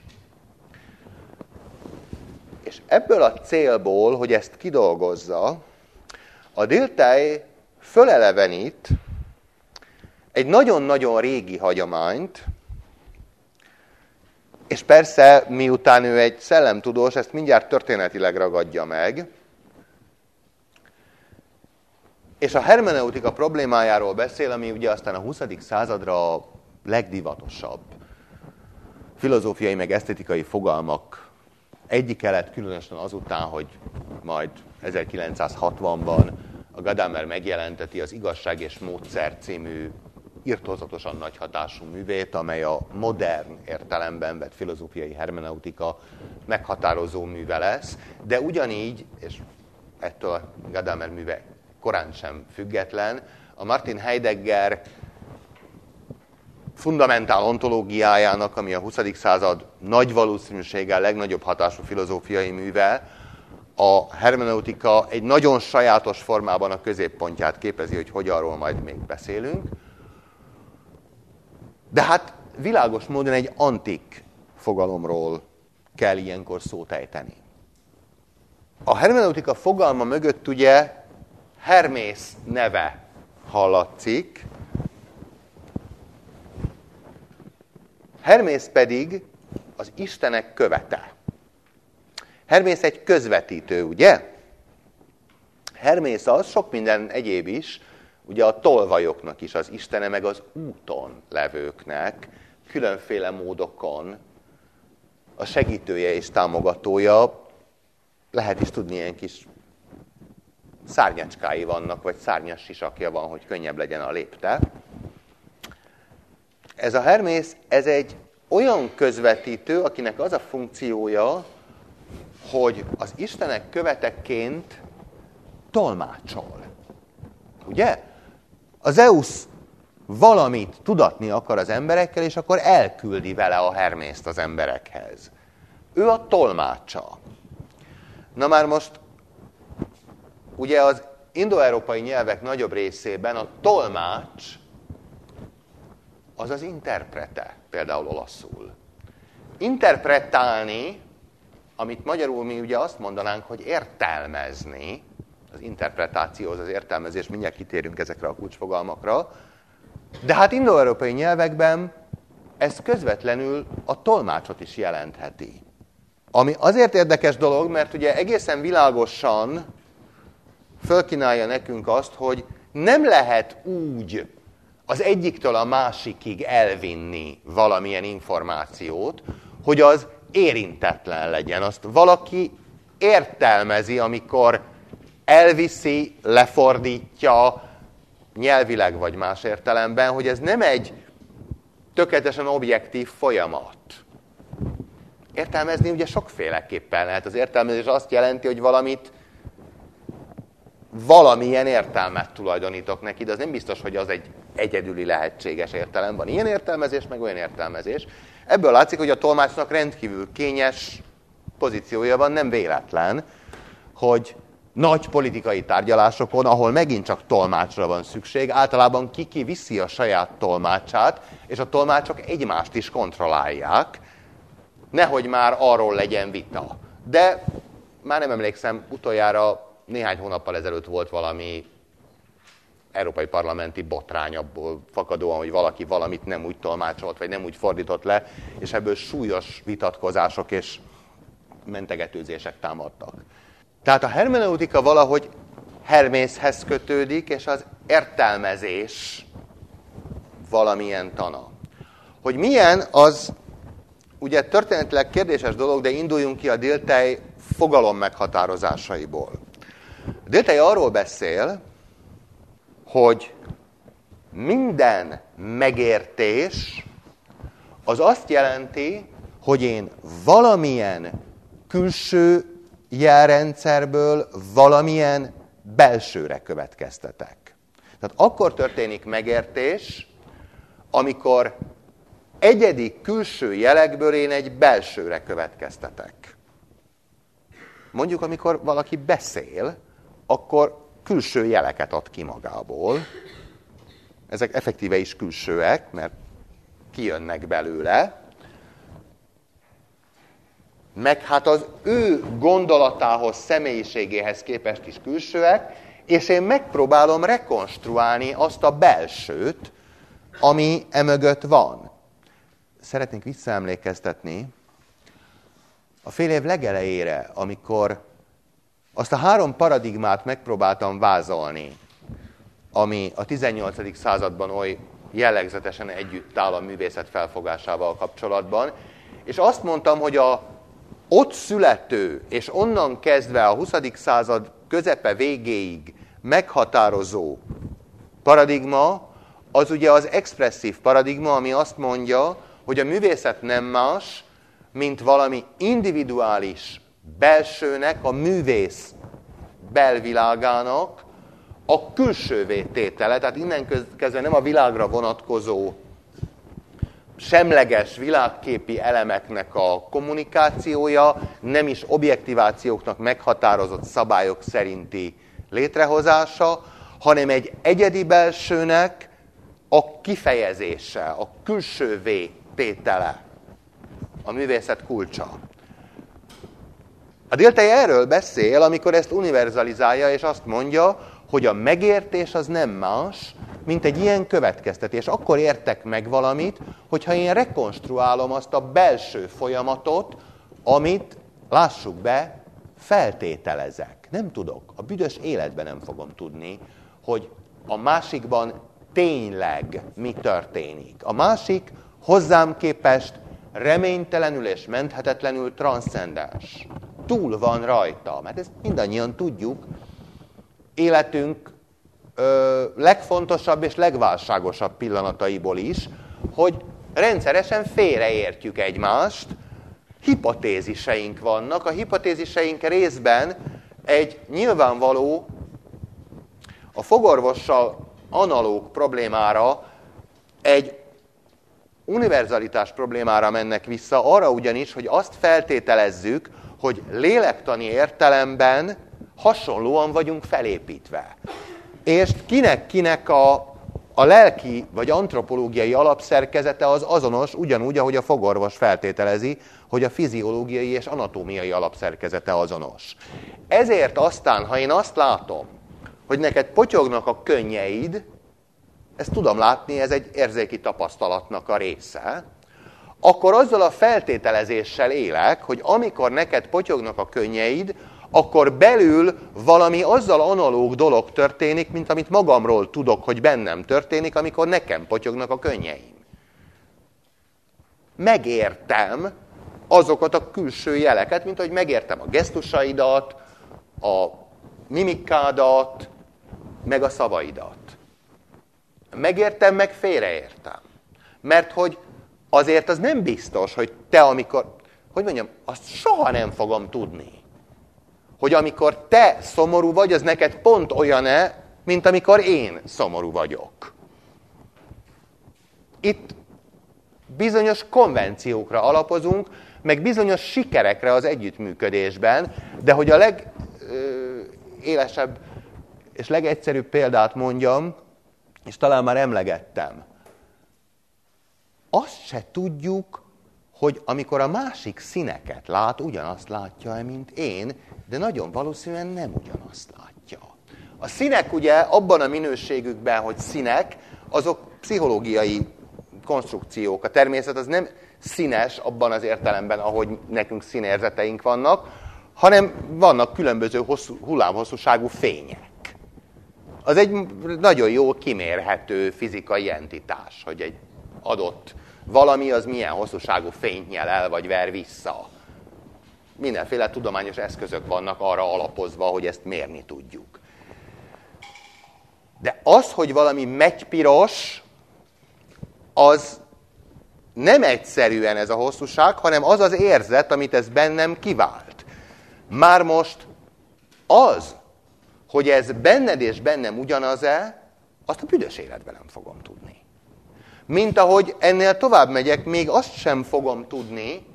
És ebből a célból, hogy ezt kidolgozza, a Dilthey fölelevenít egy nagyon-nagyon régi hagyományt, és persze, miután ő egy szellemtudós, ezt mindjárt történetileg ragadja meg, és a hermeneutika problémájáról beszél, ami ugye aztán a 20. századra a legdivatosabb filozófiai meg esztétikai fogalmak egyike lett, különösen azután, hogy majd 1960-ban a Gadamer megjelenteti az Igazság és Módszer című irtózatosan nagy hatású művét, amely a modern értelemben vett filozófiai hermeneutika meghatározó műve lesz, de ugyanígy, és ettől a Gadamer műve korán sem független, a Martin Heidegger fundamentál ontológiájának, ami a 20. század nagy valószínűséggel legnagyobb hatású filozófiai műve, a hermeneutika egy nagyon sajátos formában a középpontját képezi, hogy arról majd még beszélünk. De hát világos módon egy antik fogalomról kell ilyenkor szót ejteni. A hermeneutika fogalma mögött ugye Hermész neve hallatszik. Hermész pedig az istenek követe. Hermész egy közvetítő, ugye? Hermész az, sok minden egyéb is, ugye a tolvajoknak is az istene, meg az úton levőknek, különféle módokon a segítője és támogatója, lehet is tudni, ilyen kis szárnyacskái vannak, vagy szárnyas sisakja van, hogy könnyebb legyen a lépte. Ez a Hermész, ez egy olyan közvetítő, akinek az a funkciója, hogy az istenek követeként tolmácsol. Ugye? A Zeusz valamit tudatni akar az emberekkel, és akkor elküldi vele a Hermészt az emberekhez. Ő a tolmácsa. Na már most, ugye az indoeurópai nyelvek nagyobb részében a tolmács az az interprete, például olaszul. Interpretálni, amit magyarul mi ugye azt mondanánk, hogy értelmezni, az interpretáció, az értelmezés, mindjárt kitérünk ezekre a kulcsfogalmakra, de hát indoeurópai nyelvekben ez közvetlenül a tolmácsot is jelentheti. Ami azért érdekes dolog, mert ugye egészen világosan fölkínálja nekünk azt, hogy nem lehet úgy az egyiktől a másikig elvinni valamilyen információt, hogy az érintetlen legyen. Azt valaki értelmezi, amikor elviszi, lefordítja, nyelvileg vagy más értelemben, hogy ez nem egy tökéletesen objektív folyamat. Értelmezni ugye sokféleképpen lehet. Az értelmezés azt jelenti, hogy valamilyen értelmet tulajdonítok neki, de az nem biztos, hogy az egy egyedüli lehetséges értelem. Van ilyen értelmezés, meg olyan értelmezés. Ebből látszik, hogy a tolmácsnak rendkívül kényes pozíciója van, nem véletlen, hogy nagy politikai tárgyalásokon, ahol megint csak tolmácsra van szükség, általában ki viszi a saját tolmácsát, és a tolmácsok egymást is kontrollálják, nehogy már arról legyen vita. De már nem emlékszem, utoljára néhány hónappal ezelőtt volt valami európai parlamenti botrány abból fakadóan, hogy valaki valamit nem úgy tolmácsolt, vagy nem úgy fordított le, és ebből súlyos vitatkozások és mentegetőzések támadtak. Tehát a hermeneutika valahogy Hermészhez kötődik, és az értelmezés valamilyen tana. Hogy milyen, az ugye történetileg kérdéses dolog, de induljunk ki a Dilthey fogalom meghatározásaiból. A Dilthey arról beszél, hogy minden megértés az azt jelenti, hogy én valamilyen külső jelrendszerből valamilyen belsőre következtetek. Tehát akkor történik megértés, amikor egyedi külső jelekből én egy belsőre következtetek. Mondjuk, amikor valaki beszél, akkor külső jeleket ad ki magából. Ezek effektíve is külsőek, mert kijönnek belőle. Meg hát az ő gondolatához, személyiségéhez képest is külsőek, és én megpróbálom rekonstruálni azt a belsőt, ami emögött van. Szeretnék visszaemlékeztetni a fél év legelejére, amikor azt a 3 paradigmát megpróbáltam vázolni, ami a 18. században oly jellegzetesen együtt áll a művészet felfogásával kapcsolatban, és azt mondtam, hogy a ott születő, és onnan kezdve a 20. század közepe végéig meghatározó paradigma, az ugye az expresszív paradigma, ami azt mondja, hogy a művészet nem más, mint valami individuális belsőnek, a művész belvilágának a külsővé tétele, tehát innen kezdve nem a világra vonatkozó semleges világképi elemeknek a kommunikációja, nem is objektivációknak meghatározott szabályok szerinti létrehozása, hanem egy egyedi belsőnek a kifejezése, a külsővé tétele, a művészet kulcsa. A Dilthey erről beszél, amikor ezt univerzalizálja, és azt mondja, hogy a megértés az nem más, mint egy ilyen következtetés. Akkor értek meg valamit, hogyha én rekonstruálom azt a belső folyamatot, amit, lássuk be, feltételezek. Nem tudok, a büdös életben nem fogom tudni, hogy a másikban tényleg mi történik. A másik hozzám képest reménytelenül és menthetetlenül transzcendens. Túl van rajta, mert ezt mindannyian tudjuk, életünk legfontosabb és legválságosabb pillanataiból is, hogy rendszeresen félreértjük egymást, hipotéziseink vannak. A hipotéziseink részben egy nyilvánvaló, a fogorvossal analóg problémára, egy univerzalitás problémára mennek vissza, arra ugyanis, hogy azt feltételezzük, hogy lélektani értelemben hasonlóan vagyunk felépítve. És kinek a lelki vagy antropológiai alapszerkezete az azonos, ugyanúgy, ahogy a fogorvos feltételezi, hogy a fiziológiai és anatómiai alapszerkezete azonos. Ezért aztán, ha én azt látom, hogy neked potyognak a könnyeid, ezt tudom látni, ez egy érzéki tapasztalatnak a része, akkor azzal a feltételezéssel élek, hogy amikor neked potyognak a könnyeid, akkor belül valami azzal analóg dolog történik, mint amit magamról tudok, hogy bennem történik, amikor nekem potyognak a könnyeim. Megértem azokat a külső jeleket, mint hogy megértem a gesztusaidat, a mimikádat, meg a szavaidat. Megértem, meg félreértem. Mert hogy azért az nem biztos, hogy te amikor, hogy mondjam, azt soha nem fogom tudni. Hogy amikor te szomorú vagy, az neked pont olyan-e, mint amikor én szomorú vagyok. Itt bizonyos konvenciókra alapozunk, meg bizonyos sikerekre az együttműködésben, de hogy a legélesebb és legegyszerűbb példát mondjam, és talán már emlegettem, azt se tudjuk, hogy amikor a másik színeket lát, ugyanazt látja-e, mint én, de nagyon valószínűen nem ugyanazt látja. A színek ugye abban a minőségükben, hogy színek, azok pszichológiai konstrukciók. A természet az nem színes abban az értelemben, ahogy nekünk színérzeteink vannak, hanem vannak különböző hullámhosszúságú fények. Az egy nagyon jól kimérhető fizikai entitás, hogy egy adott valami az milyen hosszúságú fényt nyel el, vagy ver vissza. Mindenféle tudományos eszközök vannak arra alapozva, hogy ezt mérni tudjuk. De az, hogy valami megypiros, az nem egyszerűen ez a hosszúság, hanem az az érzet, amit ez bennem kivált. Már most az, hogy ez benned és bennem ugyanaz-e, azt a büdös életben nem fogom tudni. Mint ahogy ennél tovább megyek, még azt sem fogom tudni,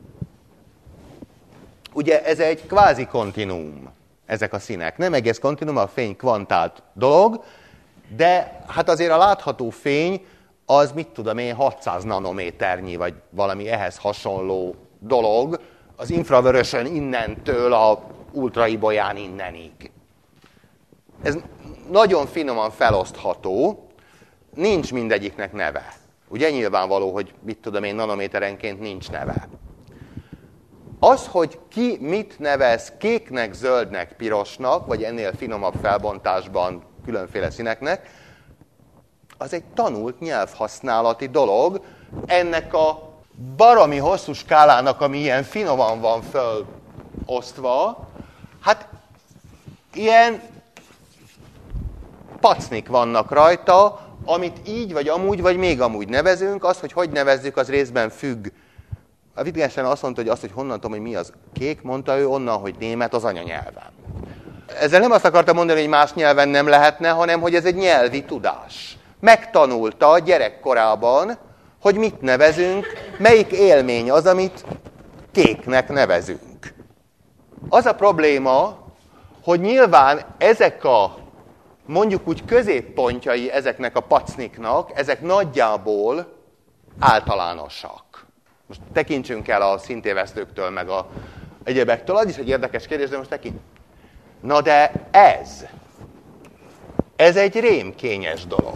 ugye ez egy kvázi kontinuum, ezek a színek. Nem egész kontinuum, a fény kvantált dolog, de hát azért a látható fény az, mit tudom én, 600 nanométernyi, vagy valami ehhez hasonló dolog, az infravörösön innentől a ultraibolyán innenig. Ez nagyon finoman felosztható, nincs mindegyiknek neve. Ugye nyilvánvaló, hogy mit tudom én, nanométerenként nincs neve. Az, hogy ki mit nevez kéknek, zöldnek, pirosnak, vagy ennél finomabb felbontásban különféle színeknek, az egy tanult nyelvhasználati dolog. Ennek a baromi hosszú skálának, ami ilyen finoman van fölosztva, hát ilyen pacnik vannak rajta, amit így, vagy amúgy, vagy még amúgy nevezünk. Az, hogy nevezzük, az részben függ. A Wittgenstein azt mondta, hogy azt, hogy honnan tudom, hogy mi az kék, mondta ő onnan, hogy német az anyanyelvem. Ezzel nem azt akarta mondani, hogy más nyelven nem lehetne, hanem hogy ez egy nyelvi tudás. Megtanulta gyerekkorában, hogy mit nevezünk, melyik élmény az, amit kéknek nevezünk. Az a probléma, hogy nyilván ezek a, mondjuk úgy középpontjai ezeknek a pacniknak, ezek nagyjából általánosak. Most tekintsünk el a szintévesztőktől, meg a egyebektől. Az is egy érdekes kérdés, de most tekint. Na de ez egy rémkényes dolog.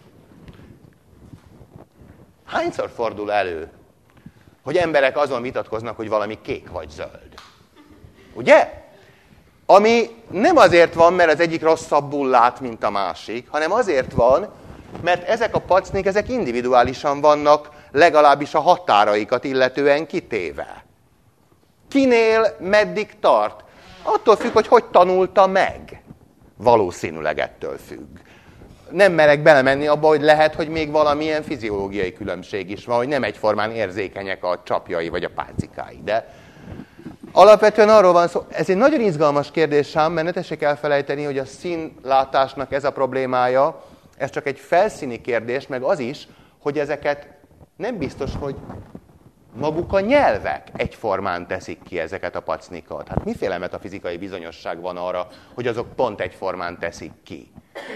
Hányszor fordul elő, hogy emberek azon vitatkoznak, hogy valami kék vagy zöld? Ugye? Ami nem azért van, mert az egyik rosszabbul lát, mint a másik, hanem azért van, mert ezek a pacnik, ezek individuálisan vannak, legalábbis a határaikat illetően kitéve. Kinél meddig tart? Attól függ, hogy tanulta meg. Valószínűleg ettől függ. Nem merek belemenni abba, hogy lehet, hogy még valamilyen fiziológiai különbség is van, hogy nem egyformán érzékenyek a csapjai vagy a pálcikái. De alapvetően arról van szó, ez egy nagyon izgalmas kérdés ám, mert ne tessék elfelejteni, hogy a színlátásnak ez a problémája, ez csak egy felszíni kérdés, meg az is, hogy ezeket nem biztos, hogy maguk a nyelvek egyformán teszik ki ezeket a pacnikat. Hát miféle metafizikai bizonyosság van arra, hogy azok pont egyformán teszik ki?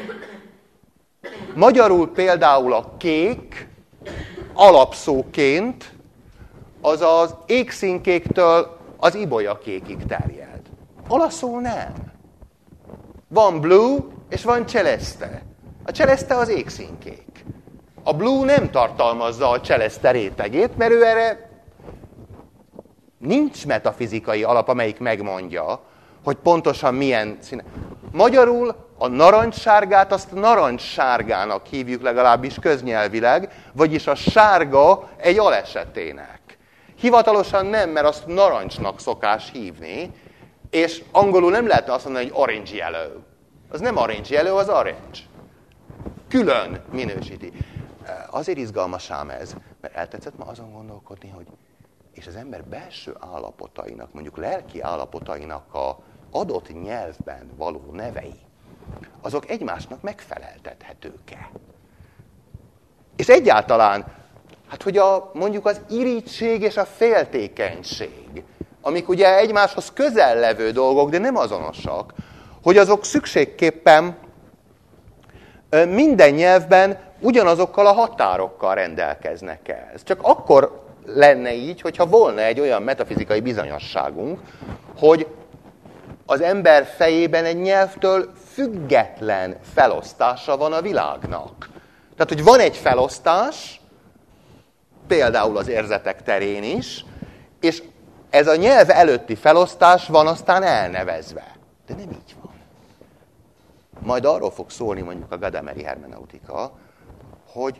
Magyarul például a kék alapszóként az az égszínkéktől az ibolyakékig terjed. Olaszul nem. Van blue és van celeste. A celeste az égszínkék. A blue nem tartalmazza a celeste rétegét, mert ő erre nincs metafizikai alap, amelyik megmondja, hogy pontosan milyen színe. Magyarul a narancssárgát azt narancssárgának hívjuk legalábbis köznyelvileg, vagyis a sárga egy alesetének. Hivatalosan nem, mert azt narancsnak szokás hívni, és angolul nem lehetne azt mondani, hogy orange yellow. Az nem orange yellow, az orange. Külön minősíti. Azért izgalmas ám ez, mert eltetszett ma azon gondolkodni, hogy és az ember belső állapotainak, mondjuk lelki állapotainak a adott nyelvben való nevei, azok egymásnak megfeleltethetők-e? És egyáltalán, hát hogy mondjuk az irigység és a féltékenység, amik ugye egymáshoz közel levő dolgok, de nem azonosak, hogy azok szükségképpen minden nyelvben ugyanazokkal a határokkal rendelkeznek el. Ez csak akkor lenne így, hogyha volna egy olyan metafizikai bizonyosságunk, hogy az ember fejében egy nyelvtől független felosztása van a világnak. Tehát, hogy van egy felosztás, például az érzetek terén is, és ez a nyelv előtti felosztás van aztán elnevezve. De nem így van. Majd arról fog szólni mondjuk a gadameri hermeneutika, hogy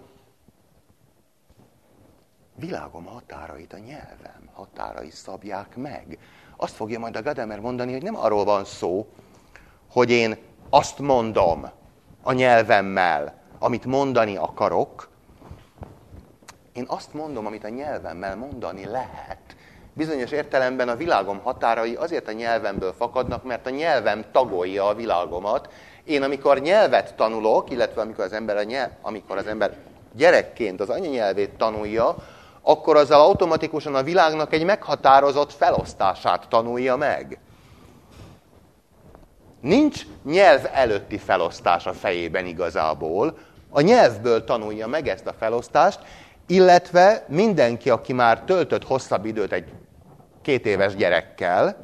világom határait a nyelvem határai szabják meg. Azt fogja majd a Gadamer mondani, hogy nem arról van szó, hogy én azt mondom a nyelvemmel, amit mondani akarok, Én azt mondom, amit a nyelvemmel mondani lehet. Bizonyos értelemben a világom határai azért a nyelvemből fakadnak, mert a nyelvem tagolja a világomat. Én amikor nyelvet tanulok, illetve amikor az ember gyerekként az anyanyelvét tanulja, akkor azzal automatikusan a világnak egy meghatározott felosztását tanulja meg. Nincs nyelv előtti felosztás a fejében igazából. A nyelvből tanulja meg ezt a felosztást, illetve mindenki, aki már töltött hosszabb időt egy 2 éves gyerekkel,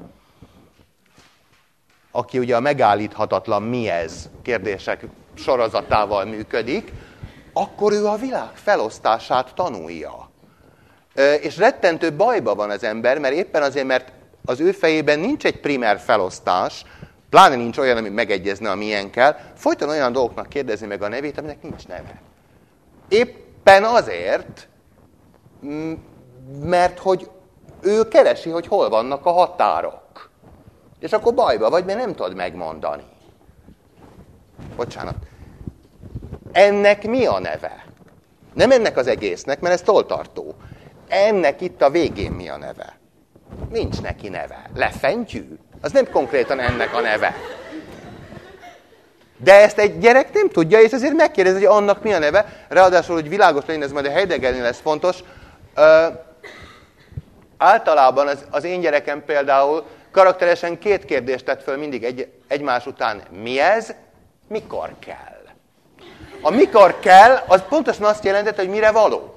aki ugye a megállíthatatlan mi ez kérdések sorozatával működik, akkor ő a világ felosztását tanulja. És rettentő bajba van az ember, mert éppen azért, mert az ő fejében nincs egy primer felosztás, pláne nincs olyan, ami megegyezne a miénkkel, folyton olyan dolgoknak kérdezni meg a nevét, aminek nincs neve. Éppen azért, mert hogy ő keresi, hogy hol vannak a határok. És akkor bajba vagy, mert nem tudod megmondani. Bocsánat. Ennek mi a neve? Nem ennek az egésznek, mert ez toltartó. Ennek itt a végén mi a neve? Nincs neki neve. Lefentyű? Az nem konkrétan ennek a neve. De ezt egy gyerek nem tudja, és ezért megkérdezi, hogy annak mi a neve. Ráadásul, hogy világos legyen, ez majd a Heideggernél lesz fontos. Általában az én gyerekem például karakteresen 2 kérdést tett föl mindig egymás után. Mi ez? Mikor kell? A mikor kell, az pontosan azt jelentett, hogy mire való.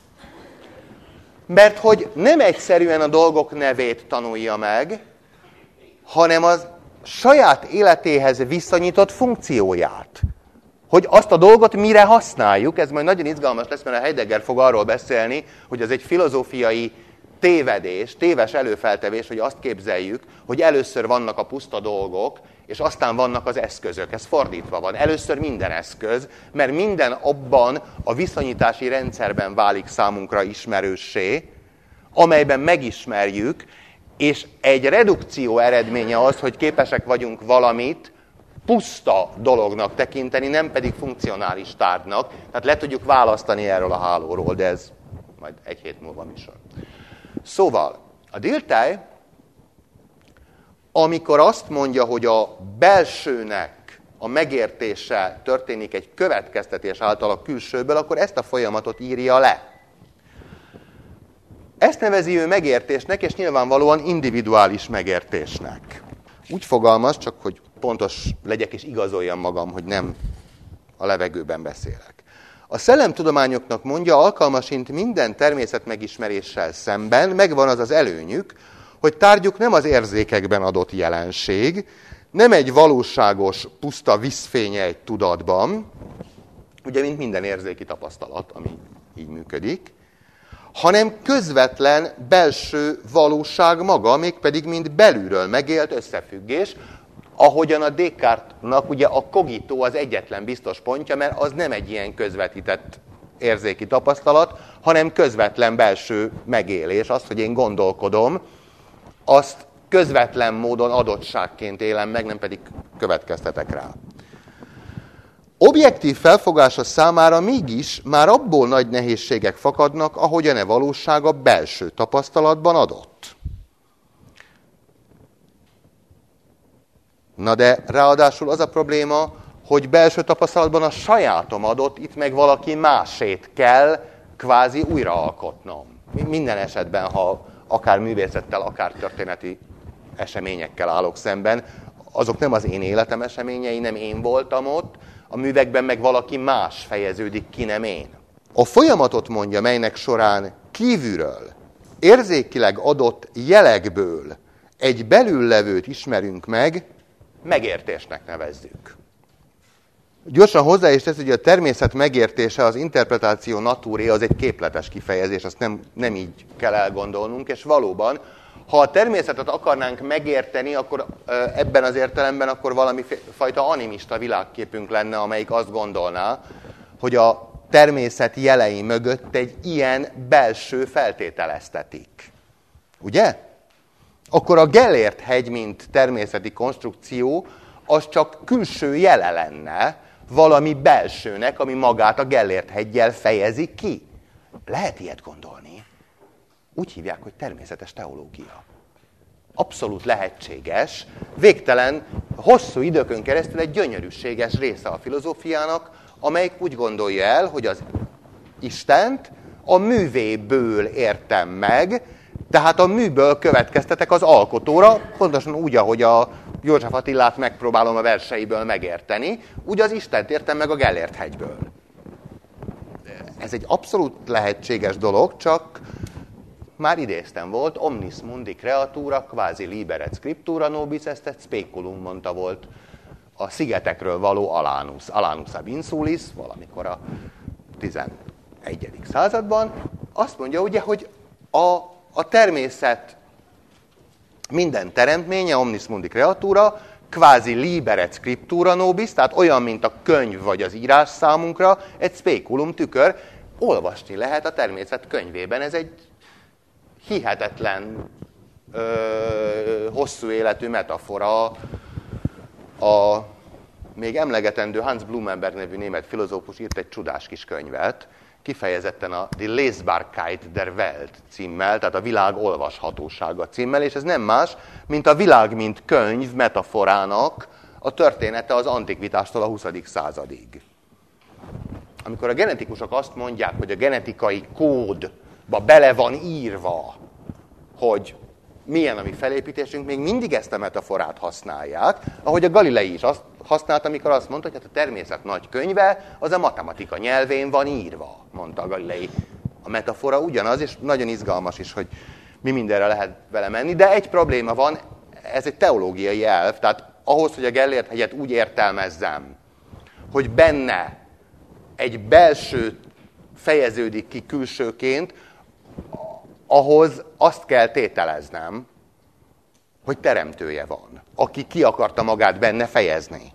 Mert hogy nem egyszerűen a dolgok nevét tanulja meg, hanem az saját életéhez viszonyított funkcióját. Hogy azt a dolgot mire használjuk, ez majd nagyon izgalmas lesz, mert a Heidegger fog arról beszélni, hogy ez egy filozófiai tévedés, téves előfeltevés, hogy azt képzeljük, hogy először vannak a puszta dolgok, és aztán vannak az eszközök. Ez fordítva van. Először minden eszköz, mert minden abban a viszonyítási rendszerben válik számunkra ismerőssé, amelyben megismerjük, és egy redukció eredménye az, hogy képesek vagyunk valamit puszta dolognak tekinteni, nem pedig funkcionális tárgynak. Tehát le tudjuk választani erről a hálóról, de ez majd 1 hét múlva műsor. Szóval, a Dilthey, amikor azt mondja, hogy a belsőnek a megértése történik egy következtetés által a külsőből, akkor ezt a folyamatot írja le. Ezt nevezi ő megértésnek, és nyilvánvalóan individuális megértésnek. Úgy fogalmaz, csak hogy pontos legyek és igazoljam magam, hogy nem a levegőben beszélek. A szellemtudományoknak mondja, alkalmasint minden természetmegismeréssel szemben megvan az az előnyük, hogy tárgyuk nem az érzékekben adott jelenség, nem egy valóságos, puszta vízfénye egy tudatban, ugye, mint minden érzéki tapasztalat, ami így működik, hanem közvetlen belső valóság maga, mégpedig mint belülről megélt összefüggés, ahogyan a Descartes-nak ugye a cogito az egyetlen biztos pontja, mert az nem egy ilyen közvetített érzéki tapasztalat, hanem közvetlen belső megélés. Az, hogy én gondolkodom, azt közvetlen módon adottságként élem meg, nem pedig következtetek rá. Objektív felfogása számára mégis már abból nagy nehézségek fakadnak, ahogyan e valóság a belső tapasztalatban adott. Na de ráadásul az a probléma, hogy belső tapasztalatban a sajátom adott, itt meg valaki másét kell kvázi újraalkotnom. Minden esetben, ha akár művészettel, akár történeti eseményekkel állok szemben, azok nem az én életem eseményei, nem én voltam ott, a művekben meg valaki más fejeződik ki, nem én. A folyamatot mondja, melynek során kívülről, érzékileg adott jelekből egy belüllevőt ismerünk meg, megértésnek nevezzük. Gyorsan hozzá is tesz, hogy a természet megértése, az interpretáció natúré, az egy képletes kifejezés, azt nem így kell elgondolnunk, és valóban, ha a természetet akarnánk megérteni, akkor ebben az értelemben akkor valami fajta animista világképünk lenne, amelyik azt gondolná, hogy a természet jelei mögött egy ilyen belső feltételeztetik. Ugye? Akkor a Gellért-hegy, mint természeti konstrukció, az csak külső jele lenne valami belsőnek, ami magát a Gellért-heggyel fejezi ki. lehet ilyet gondolni, úgy hívják, hogy természetes teológia. Abszolút lehetséges, végtelen, hosszú időkön keresztül egy gyönyörűséges része a filozófiának, amelyik úgy gondolja el, hogy az Istent a művéből értem meg, tehát a műből következtetek az alkotóra, pontosan úgy, ahogy a József Attilát megpróbálom a verseiből megérteni, úgy az Istent értem meg a Gellért hegyből. Ez egy abszolút lehetséges dolog, csak már idéztem volt, omnis mundi creatura, quasi liberet scriptura nobis est et speculum, mondta volt a szigetekről való Alanus ab insulis, valamikor a 11. században. Azt mondja ugye, hogy a természet minden teremtménye, omnis mundi creatura, quasi liberet scriptura nobis, tehát olyan, mint a könyv vagy az írás számunkra, egy speculum tükör, olvasni lehet a természet könyvében. Ez egy hihetetlen hosszú életű metafora. A még emlegetendő Hans Blumenberg nevű német filozófus írt egy csodás kis könyvet, kifejezetten a Die Lesbarkeit der Welt címmel, tehát a világ olvashatósága címmel, és ez nem más, mint a világ mint könyv metaforának a története az antikvitástól a 20. századig. Amikor a genetikusok azt mondják, hogy a genetikai kódba bele van írva, hogy milyen a mi felépítésünk, még mindig ezt a metaforát használják, ahogy a Galilei is azt használta, amikor azt mondta, hogy hát a természet nagy könyve, az a matematika nyelvén van írva, mondta a Galilei. A metafora ugyanaz, és nagyon izgalmas is, hogy mi mindenre lehet vele menni, de egy probléma van, ez egy teológiai elv, tehát ahhoz, hogy a Gellért hegyet úgy értelmezzem, hogy benne egy belső fejeződik ki külsőként, ahhoz azt kell tételeznem, hogy teremtője van, aki ki akarta magát benne fejezni.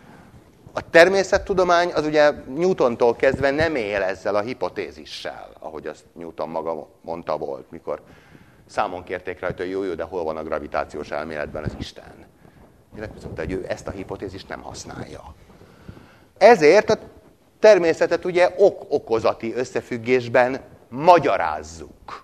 A természettudomány az ugye Newtontól kezdve nem él ezzel a hipotézissel, ahogy azt Newton maga mondta volt, mikor számon kérték rajta, hogy jó, de hol van a gravitációs elméletben az Isten. Én azt mondta, hogy ő ezt a hipotézist nem használja. Ezért a természetet ugye ok-okozati összefüggésben magyarázzuk.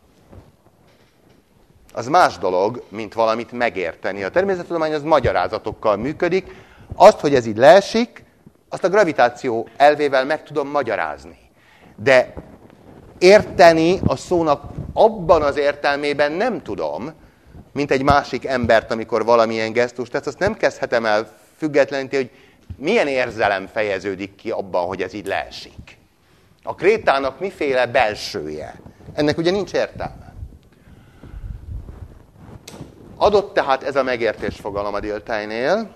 Az más dolog, mint valamit megérteni. A természettudomány az magyarázatokkal működik. Azt, hogy ez így leesik, azt a gravitáció elvével meg tudom magyarázni. De érteni a szónak abban az értelmében nem tudom, mint egy másik embert, amikor valamilyen gesztust tesz, azt nem kezdhetem el függetleníteni, hogy milyen érzelem fejeződik ki abban, hogy ez így leesik. A krétának miféle belsője? Ennek ugye nincs értelme. Adott tehát ez a megértésfogalom a Diltheynél,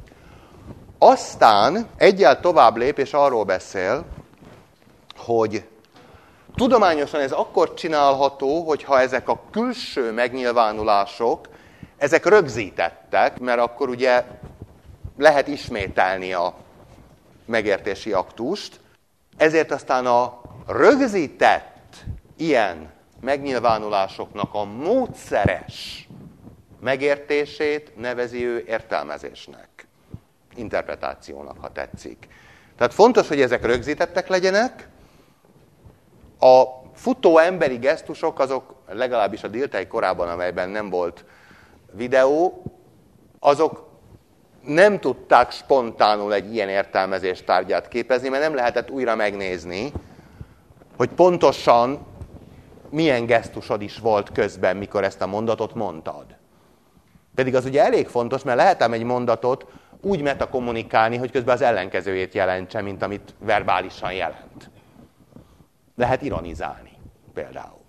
aztán egyel tovább lép, és arról beszél, hogy tudományosan ez akkor csinálható, hogyha ezek a külső megnyilvánulások, ezek rögzítettek, mert akkor ugye lehet ismételni a megértési aktust. Ezért aztán a rögzített ilyen megnyilvánulásoknak a módszeres megértését nevezi ő értelmezésnek, interpretációnak, ha tetszik. Tehát fontos, hogy ezek rögzítettek legyenek. A futó emberi gesztusok, azok legalábbis a Dilthey korában, amelyben nem volt videó, azok nem tudták spontánul egy ilyen értelmezés tárgyát képezni, mert nem lehetett újra megnézni, hogy pontosan milyen gesztusod is volt közben, mikor ezt a mondatot mondtad. Pedig az ugye elég fontos, mert lehet ám egy mondatot úgy metakommunikálni, hogy közben az ellenkezőjét jelentse, mint amit verbálisan jelent. Lehet ironizálni például.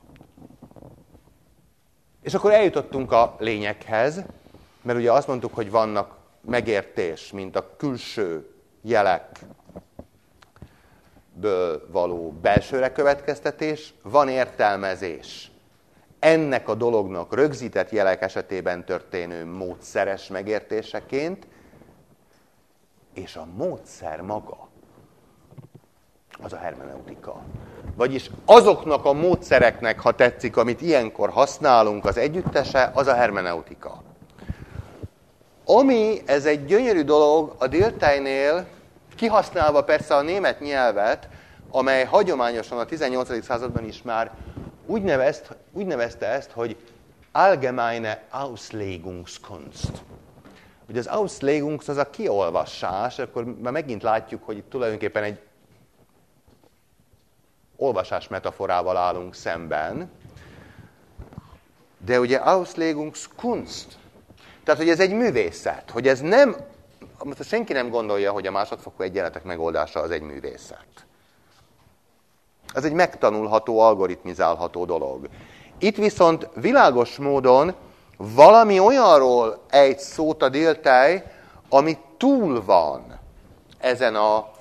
És akkor eljutottunk a lényeghez, mert ugye azt mondtuk, hogy vannak megértés, mint a külső jelekből való belsőre következtetés, van értelmezés. Ennek a dolognak rögzített jelek esetében történő módszeres megértéseként, és a módszer maga az a hermeneutika. Vagyis azoknak a módszereknek, ha tetszik, amit ilyenkor használunk, az együttese, az a hermeneutika. Ami, ez egy gyönyörű dolog a Diltheynél, kihasználva persze a német nyelvet, amely hagyományosan a 18. században is már úgy nevezte ezt, hogy Allgemeine Auslegungskunst. Ugye az Auslegungs az a kiolvasás, akkor már megint látjuk, hogy itt tulajdonképpen egy olvasás metaforával állunk szemben. De ugye Auslegungskunst, tehát hogy ez egy művészet, hogy ez nem, most senki nem gondolja, hogy a másodfokú egyenletek megoldása az egy művészet. Ez egy megtanulható, algoritmizálható dolog. Itt viszont világos módon valami olyanról ejt szót a Dilthey, ami túl van ezen a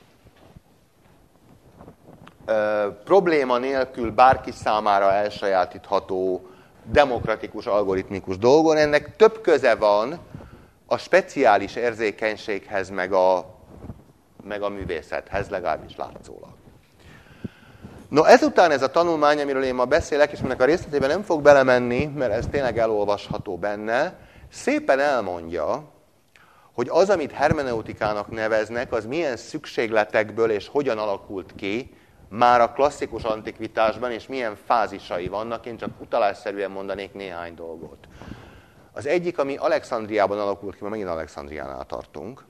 probléma nélkül bárki számára elsajátítható, demokratikus, algoritmikus dolgon. Ennek több köze van a speciális érzékenységhez, meg a művészethez, legalábbis látszólag. No, ezután ez a tanulmány, amiről én ma beszélek, és ennek a részletében nem fog belemenni, mert ez tényleg elolvasható benne, szépen elmondja, hogy az, amit hermeneutikának neveznek, az milyen szükségletekből és hogyan alakult ki már a klasszikus antikvitásban, és milyen fázisai vannak. Én csak utalásszerűen mondanék néhány dolgot. Az egyik, ami Alexandriában alakult ki, mert megint Alexandriánál tartunk,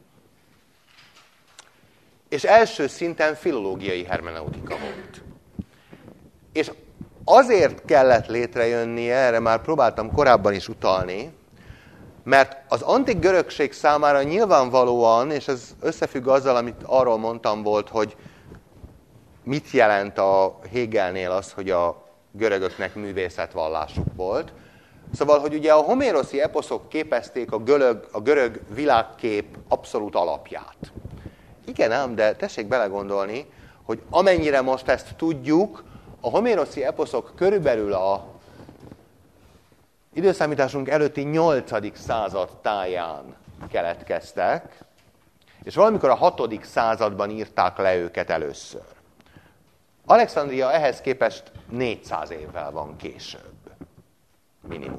és első szinten filológiai hermeneutika volt. És azért kellett létrejönnie, erre már próbáltam korábban is utalni, mert az antik görögség számára nyilvánvalóan, és ez összefügg azzal, amit arról mondtam volt, hogy mit jelent a Hegelnél az, hogy a görögöknek művészetvallásuk volt. Szóval, hogy ugye a homéroszi eposzok képezték a görög világkép abszolút alapját. Igen ám, de tessék belegondolni, hogy amennyire most ezt tudjuk, a homéroszi eposzok körülbelül a időszámításunk előtti 8. század táján keletkeztek, és valamikor a 6. században írták le őket először. Alexandria ehhez képest 400 évvel van később. Minimum.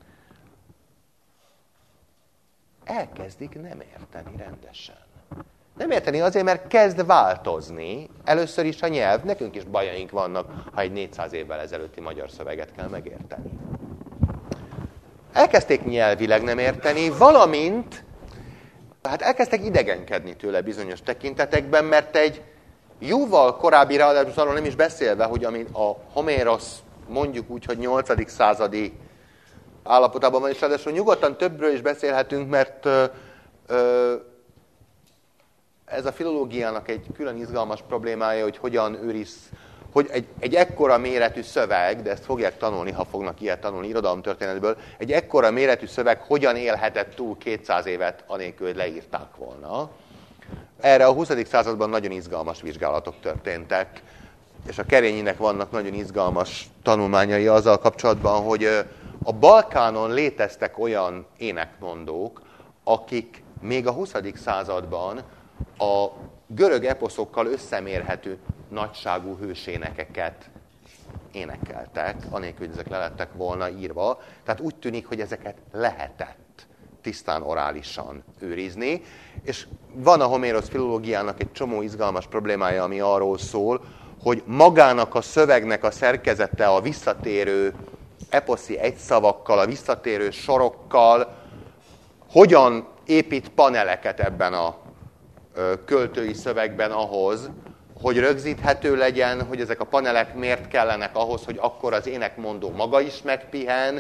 Elkezdik nem érteni rendesen. Nem érteni azért, mert kezd változni. Először is a nyelv. Nekünk is bajaink vannak, ha egy 400 évvel ezelőtti magyar szöveget kell megérteni. Elkezdték nyelvileg nem érteni, valamint elkezdtek idegenkedni tőle bizonyos tekintetekben, mert egy jóval korábbi, ráadásul arról nem is beszélve, hogy ami a Homérosz mondjuk úgy, hogy 8. századi állapotában van, és ráadásul nyugodtan többről is beszélhetünk, mert ez a filológiának egy külön izgalmas problémája, hogy hogyan hogy egy ekkora méretű szöveg, de ezt fogják tanulni, ha fognak ilyet tanulni irodalomtörténetből, egy ekkora méretű szöveg hogyan élhetett túl 200 évet anélkül, hogy leírták volna. Erre a 20. században nagyon izgalmas vizsgálatok történtek, és a Kerényinek vannak nagyon izgalmas tanulmányai azzal kapcsolatban, hogy a Balkánon léteztek olyan énekmondók, akik még a 20. században a görög eposzokkal összemérhető nagyságú hősénekeket énekeltek, anélkül, hogy ezek le lettek volna írva. Tehát úgy tűnik, hogy ezeket lehetett tisztán orálisan őrizni. És van a Homérosz filológiának egy csomó izgalmas problémája, ami arról szól, hogy magának a szövegnek a szerkezete a visszatérő eposzi egyszavakkal, a visszatérő sorokkal hogyan épít paneleket ebben a költői szövegben ahhoz, hogy rögzíthető legyen, hogy ezek a panelek miért kellenek ahhoz, hogy akkor az énekmondó maga is megpihen,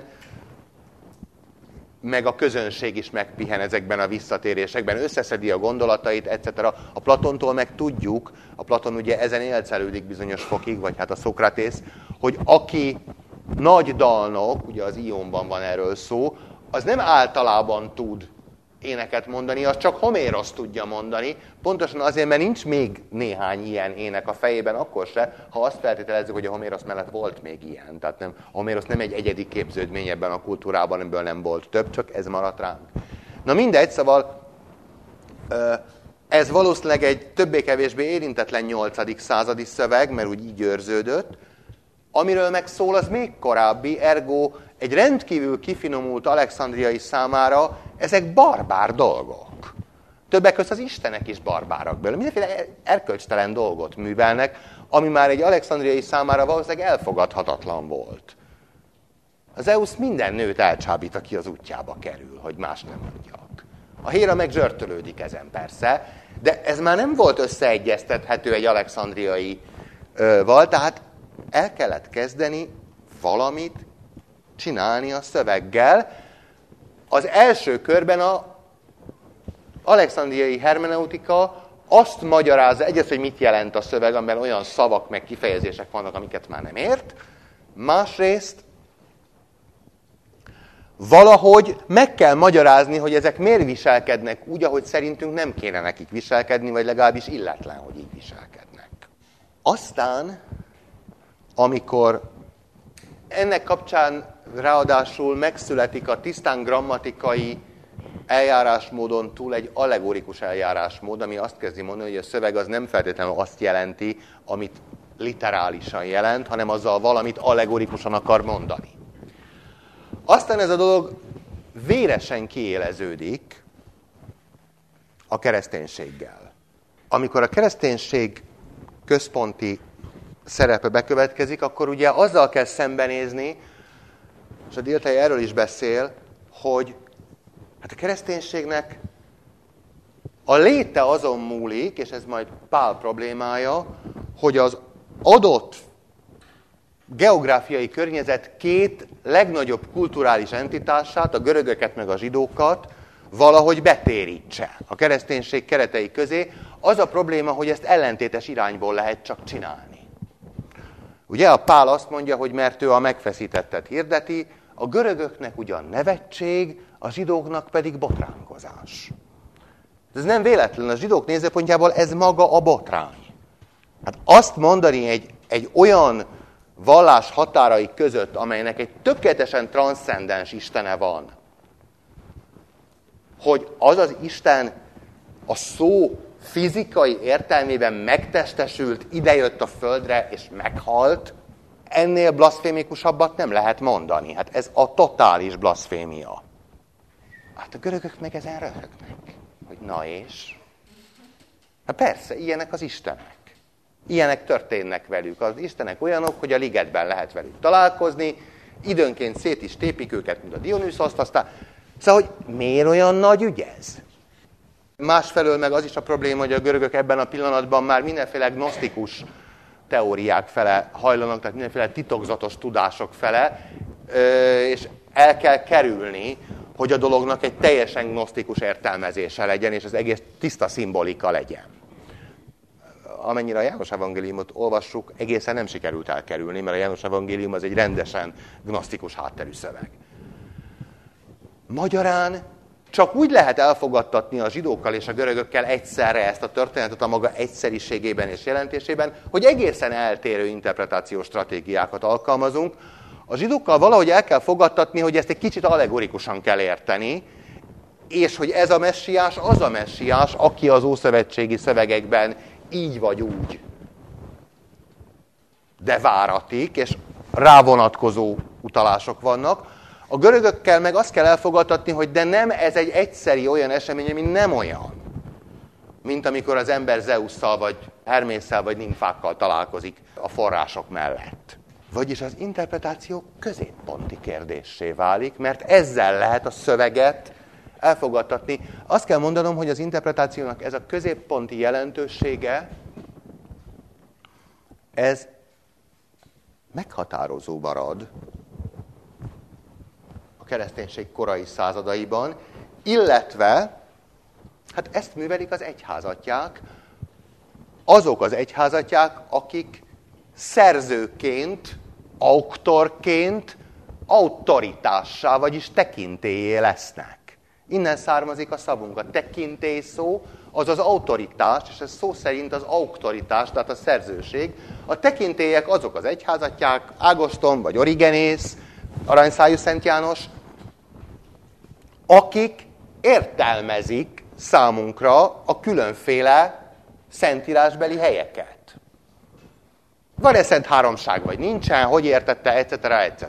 meg a közönség is megpihen ezekben a visszatérésekben, összeszedi a gondolatait, etc. A Platontól meg tudjuk, a Platon ugye ezen élcelődik bizonyos fokig, vagy hát a Szokratész, hogy aki nagy dalnok, ugye az Ionban van erről szó, az nem általában tud éneket mondani, az csak Homérosz tudja mondani, pontosan azért, mert nincs még néhány ilyen ének a fejében, akkor se, ha azt feltételezzük, hogy a Homérosz mellett volt még ilyen. Tehát a Homérosz nem egy egyedi képződmény ebben a kultúrában, ebből nem volt több, csak ez maradt ránk. Na mindegy, szóval ez valószínűleg egy többé-kevésbé érintetlen 8. századi szöveg, mert úgy így őrződött, amiről meg szól, az még korábbi, ergo egy rendkívül kifinomult alexandriai számára ezek barbár dolgok. Többek között az istenek is barbárak belőle. Mindenféle erkölcstelen dolgot művelnek, ami már egy alexandriai számára valószínűleg elfogadhatatlan volt. Az Zeusz minden nőt elcsábít, aki az útjába kerül, hogy más nem mondjak. A Héra meg zsörtölődik ezen persze, de ez már nem volt összeegyeztethető egy alexandriaival, tehát el kellett kezdeni valamit csinálni a szöveggel. Az első körben az alexandriai hermeneutika azt magyarázza, egyrészt, hogy mit jelent a szöveg, amiben olyan szavak meg kifejezések vannak, amiket már nem ért. Másrészt valahogy meg kell magyarázni, hogy ezek miért viselkednek úgy, ahogy szerintünk nem kéne nekik viselkedni, vagy legalábbis illetlen, hogy így viselkednek. Aztán, amikor ennek kapcsán ráadásul megszületik a tisztán grammatikai eljárásmódon túl egy allegorikus eljárásmód, ami azt kezdi mondani, hogy a szöveg az nem feltétlenül azt jelenti, amit literálisan jelent, hanem azzal valamit allegorikusan akar mondani. Aztán ez a dolog véresen kiéleződik a kereszténységgel. Amikor a kereszténység központi szerepe bekövetkezik, akkor ugye azzal kell szembenézni, és a Dilthey erről is beszél, hogy hát a kereszténységnek a léte azon múlik, és ez majd Pál problémája, hogy az adott geográfiai környezet két legnagyobb kulturális entitását, a görögöket meg a zsidókat valahogy betérítse a kereszténység keretei közé. Az a probléma, hogy ezt ellentétes irányból lehet csak csinálni. Ugye a Pál azt mondja, hogy mert ő a megfeszítettet hirdeti, a görögöknek ugyan nevetség, a zsidóknak pedig botránkozás. Ez nem véletlen, a zsidók nézőpontjából ez maga a botrány. Hát azt mondani egy olyan vallás határai között, amelynek egy tökéletesen transzcendens istene van, hogy az az Isten a szó fizikai értelmében megtestesült, idejött a földre és meghalt, ennél blaszfémikusabbat nem lehet mondani. Hát ez a totális blaszfémia. Hát a görögök meg ezen röhögnek, hogy na és? Hát persze, ilyenek az istenek. Ilyenek történnek velük. Az istenek olyanok, hogy a ligetben lehet velük találkozni, időnként szét is tépik őket, mint a Dionyszoszt, aztán... Szóval, hogy miért olyan nagy ügy ez? Másfelől meg az is a probléma, hogy a görögök ebben a pillanatban már mindenféle gnosztikus teóriák fele hajlanak, tehát mindenféle titokzatos tudások fele, és el kell kerülni, hogy a dolognak egy teljesen gnosztikus értelmezése legyen, és az egész tiszta szimbolika legyen. Amennyire a János evangéliumot olvassuk, egészen nem sikerült elkerülni, mert a János evangélium az egy rendesen gnosztikus hátterű szöveg. Magyarán csak úgy lehet elfogadtatni a zsidókkal és a görögökkel egyszerre ezt a történetet a maga egyszeriségében és jelentésében, hogy egészen eltérő interpretációs stratégiákat alkalmazunk. A zsidókkal valahogy el kell fogadtatni, hogy ezt egy kicsit allegorikusan kell érteni, és hogy ez a messiás az a messiás, aki az ószövetségi szövegekben így vagy úgy, de váratik, és rávonatkozó utalások vannak. A görögökkel meg azt kell elfogadtatni, hogy de nem ez egy egyszeri olyan esemény, ami nem olyan, mint amikor az ember Zeusszal, vagy Hermésszel, vagy nimfákkal találkozik a források mellett. Vagyis az interpretáció középponti kérdéssé válik, mert ezzel lehet a szöveget elfogadtatni. Azt kell mondanom, hogy az interpretációnak ez a középponti jelentősége, ez meghatározó marad a kereszténység korai századaiban, illetve, hát ezt művelik az egyházatják, azok az egyházatják, akik szerzőként, auktorként, autoritássá, vagyis tekintélyé lesznek. Innen származik a szavunk. A tekintély szó az az autoritás, és ez szó szerint az auktoritás, tehát a szerzőség. A tekintélyek azok az egyházatják, Ágoston vagy Origenész, Aranyszájú Szent János, akik értelmezik számunkra a különféle szentírásbeli helyeket. Van-e Szent Háromság, vagy nincsen, hogy értette, etc., etc.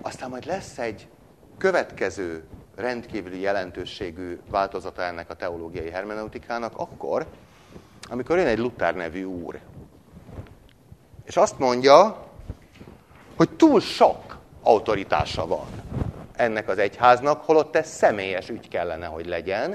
Aztán majd lesz egy következő rendkívüli jelentőségű változata ennek a teológiai hermeneutikának akkor, amikor jön egy Luther nevű úr. És azt mondja, hogy túl sok autoritása van ennek az egyháznak, holott ez személyes ügy kellene, hogy legyen.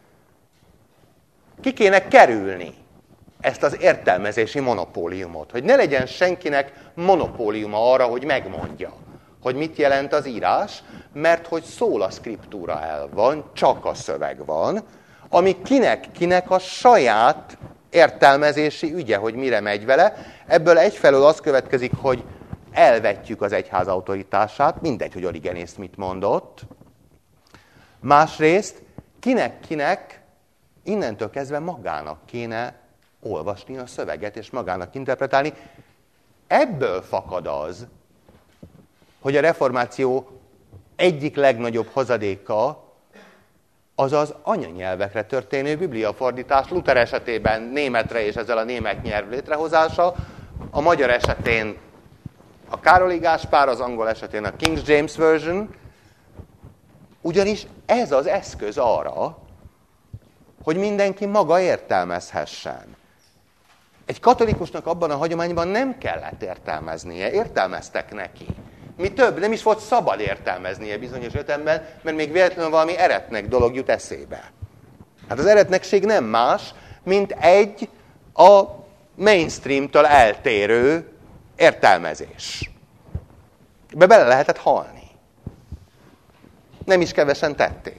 Ki kéne kerülni ezt az értelmezési monopóliumot, hogy ne legyen senkinek monopóliuma arra, hogy megmondja, hogy mit jelent az írás, mert hogy szól a szkriptúra el van, csak a szöveg van, ami kinek a saját értelmezési ügye, hogy mire megy vele. Ebből egyfelől az következik, hogy elvetjük az egyház autoritását, mindegy, hogy Origenész mit mondott. Másrészt, kinek innentől kezdve magának kéne olvasni a szöveget, és magának interpretálni. Ebből fakad az, hogy a reformáció egyik legnagyobb hozadéka az az anyanyelvekre történő bibliafordítás, Luther esetében németre és ezzel a német nyelv létrehozása, a magyar esetén a Károli Gáspár, az angol esetén a King James Version, ugyanis ez az eszköz arra, hogy mindenki maga értelmezhessen. Egy katolikusnak abban a hagyományban nem kellett értelmeznie, értelmeztek neki. Mi több, nem is volt szabad értelmeznie bizonyos értelemben, mert még véletlenül valami eretnek dolog jut eszébe. Hát az eretnekség nem más, mint egy a mainstreamtől eltérő értelmezés. Bele lehetett halni. Nem is kevesen tették.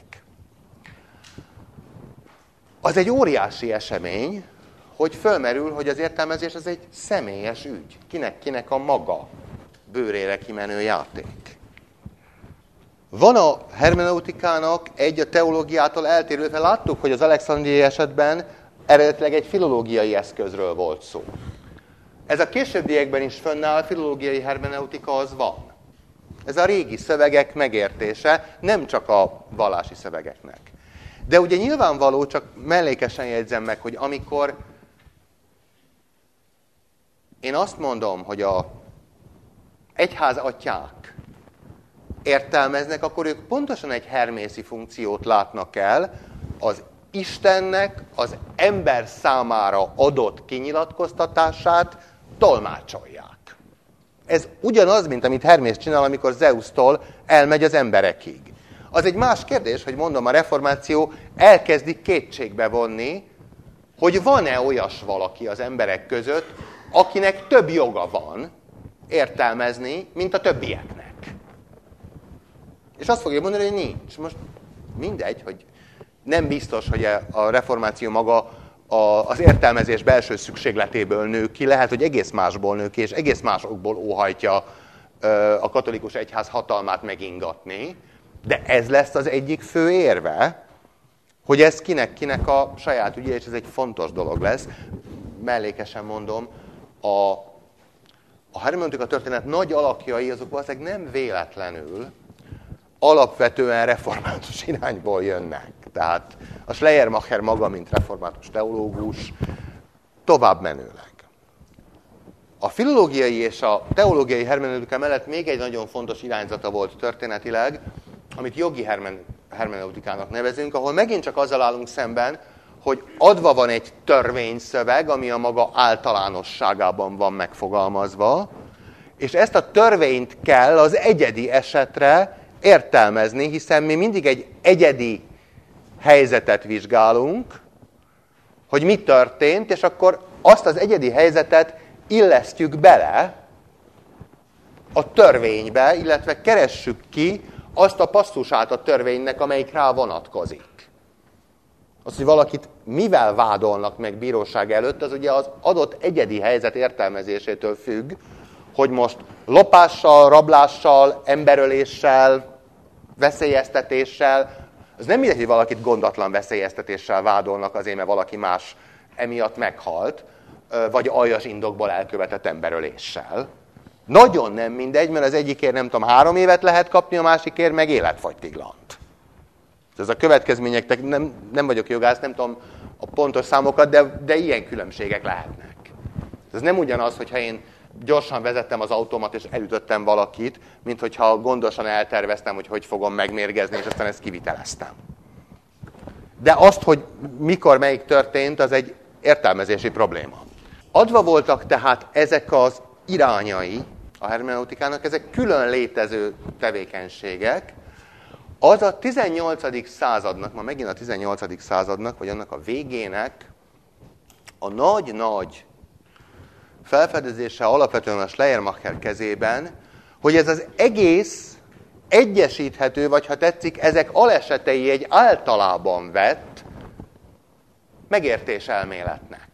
Az egy óriási esemény, hogy fölmerül, hogy az értelmezés az egy személyes ügy. Kinek a maga bőrére kimenő játék. Van a hermeneutikának egy a teológiától eltérő, mert láttuk, hogy az alexandriai esetben eredetileg egy filológiai eszközről volt szó. Ez a későbbiekben is fönnáll, filológiai hermeneutika az van. Ez a régi szövegek megértése, nem csak a vallási szövegeknek. De ugye nyilvánvaló, csak mellékesen jegyzem meg, hogy amikor én azt mondom, hogy a egyházatyák értelmeznek, akkor ők pontosan egy hermészi funkciót látnak el, az Istennek az ember számára adott kinyilatkoztatását tolmácsolják. Ez ugyanaz, mint amit Hermész csinál, amikor Zeusztól elmegy az emberekig. Az egy más kérdés, hogy mondom, a reformáció elkezdi kétségbe vonni, hogy van-e olyas valaki az emberek között, akinek több joga van értelmezni, mint a többieknek. És azt fogja mondani, hogy nincs. Most mindegy, hogy nem biztos, hogy a reformáció maga az értelmezés belső szükségletéből nő ki, lehet, hogy egész másból nő ki, és egész másokból óhajtja a katolikus egyház hatalmát megingatni, de ez lesz az egyik fő érve, hogy ez kinek a saját ügye, és ez egy fontos dolog lesz. Mellékesen mondom, a hermeneutika történet nagy alakjai, azok valószínűleg nem véletlenül alapvetően református irányból jönnek. Tehát a Schleiermacher maga, mint református teológus, tovább menőleg. A filológiai és a teológiai hermeneutika mellett még egy nagyon fontos irányzata volt történetileg, amit jogi hermeneutikának nevezünk, ahol megint csak azzal állunk szemben, hogy adva van egy törvényszöveg, ami a maga általánosságában van megfogalmazva, és ezt a törvényt kell az egyedi esetre értelmezni, hiszen mi mindig egy egyedi helyzetet vizsgálunk, hogy mi történt, és akkor azt az egyedi helyzetet illesztjük bele a törvénybe, illetve keressük ki azt a passzusát a törvénynek, amelyik rá vonatkozik. Az, hogy valakit mivel vádolnak meg bíróság előtt, az ugye az adott egyedi helyzet értelmezésétől függ, hogy most lopással, rablással, emberöléssel, veszélyeztetéssel, az nem mindegy, hogy valakit gondatlan veszélyeztetéssel vádolnak azért, mert valaki más emiatt meghalt, vagy aljas indokból elkövetett emberöléssel. Nagyon nem mindegy, mert az egyikért nem tudom, 3 évet lehet kapni, a másikért meg életfogytiglant. Ez a következmények, nem vagyok jogász, nem tudom a pontos számokat, de ilyen különbségek lehetnek. Ez nem ugyanaz, hogyha én gyorsan vezettem az autómat, és elütöttem valakit, mint hogyha gondosan elterveztem, hogy fogom megmérgezni, és aztán ezt kiviteleztem. De azt, hogy mikor melyik történt, az egy értelmezési probléma. Adva voltak tehát ezek az irányai a hermeneutikának, ezek külön létező tevékenységek. Az a 18. századnak, ma megint a 18. századnak, vagy annak a végének a nagy-nagy felfedezése alapvetően a Schleiermacher kezében, hogy ez az egész egyesíthető, vagy ha tetszik, ezek alesetei egy általában vett megértéselméletnek.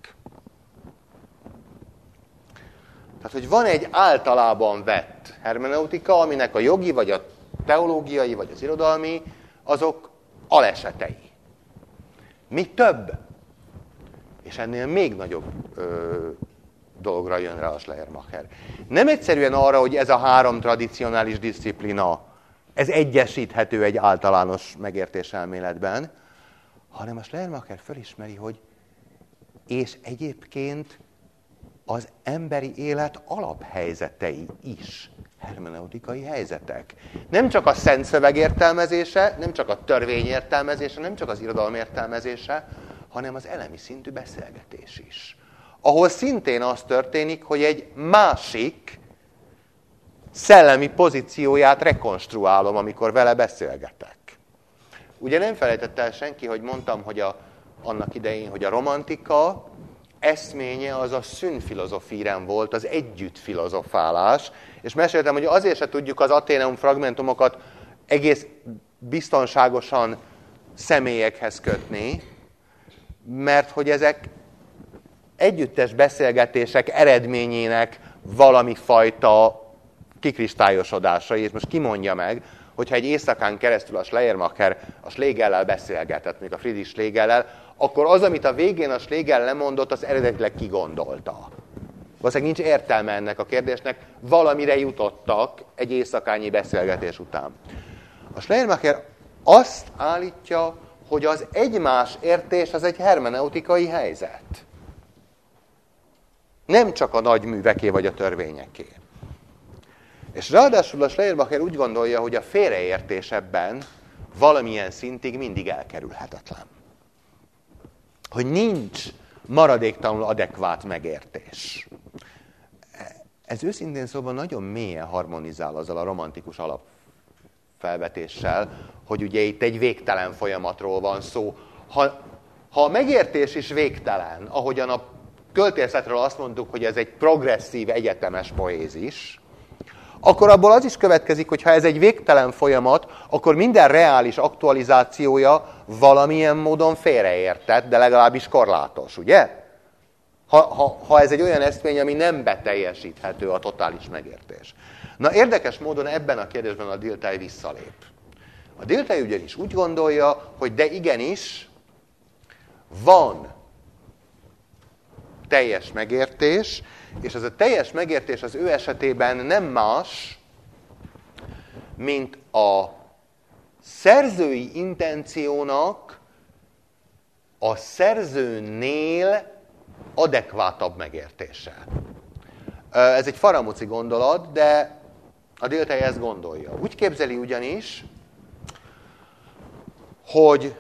Tehát, hogy van egy általában vett hermeneutika, aminek a jogi, vagy a teológiai, vagy az irodalmi, azok alesetei. Mi több? És ennél még nagyobb dologra jön rá a Schleiermacher. Nem egyszerűen arra, hogy ez a három tradicionális diszciplina, ez egyesíthető egy általános megértéselméletben, hanem a Schleiermacher fölismeri, hogy és egyébként az emberi élet alaphelyzetei is hermeneutikai helyzetek. Nem csak a szent szöveg értelmezése, nem csak a törvény értelmezése, nem csak az irodalom értelmezése, hanem az elemi szintű beszélgetés is. Ahol szintén az történik, hogy egy másik szellemi pozícióját rekonstruálom, amikor vele beszélgetek. Ugye nem felejtett el senki, hogy mondtam, hogy annak idején, hogy a romantika eszménye az a szünfilozofírem volt, az együtt filozofálás, és meséltem, hogy azért se tudjuk az Athenaeum fragmentumokat egész biztonságosan személyekhez kötni, mert hogy ezek együttes beszélgetések eredményének valami fajta kikristályosodása, és most kimondja meg, hogyha egy éjszakán keresztül a Schleiermacher a Schlegellel beszélgetett, még a Friedrich Schlegellel, akkor az, amit a végén a Schlegel lemondott, az eredetileg kigondolta. Valószínűleg nincs értelme ennek a kérdésnek, valamire jutottak egy éjszakányi beszélgetés után. A Schleiermacher azt állítja, hogy az egymás értés az egy hermeneutikai helyzet. Nem csak a nagy műveké vagy a törvényeké. És ráadásul a Schleiermacher úgy gondolja, hogy a félreértés ebben valamilyen szintig mindig elkerülhetetlen. Hogy nincs maradéktalanul adekvát megértés. Ez őszintén szóval nagyon mélyen harmonizál azzal a romantikus alapfelvetéssel, hogy ugye itt egy végtelen folyamatról van szó. Ha a megértés is végtelen, ahogyan a költészetről azt mondtuk, hogy ez egy progresszív, egyetemes poézis, akkor abból az is következik, hogy ha ez egy végtelen folyamat, akkor minden reális aktualizációja valamilyen módon félreértett, de legalábbis korlátos, ugye? Ha ez egy olyan eszmény, ami nem beteljesíthető a totális megértés. Na, érdekes módon ebben a kérdésben a Dilthey visszalép. A Dilthey ugyanis úgy gondolja, hogy de igenis van teljes megértés, és ez a teljes megértés az ő esetében nem más, mint a szerzői intenciónak a szerzőnél adekvátabb megértése. Ez egy faramúci gondolat, de a Dilthey ezt gondolja. Úgy képzeli ugyanis, hogy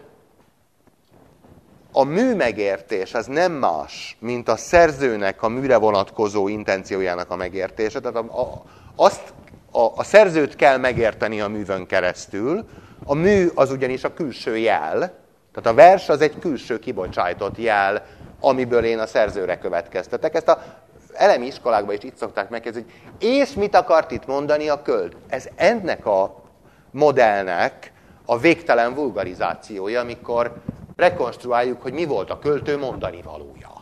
a műmegértés az nem más, mint a szerzőnek a műre vonatkozó intenciójának a megértése. Tehát a szerzőt kell megérteni a művön keresztül. A mű az ugyanis a külső jel. Tehát a vers az egy külső kibocsájtott jel, amiből én a szerzőre következtetek. Ezt az elemi iskolákban is itt szokták megkérdezni, hogy és mit akart itt mondani a költ? Ez ennek a modellnek a végtelen vulgarizációja, amikor rekonstruáljuk, hogy mi volt a költő mondani valója.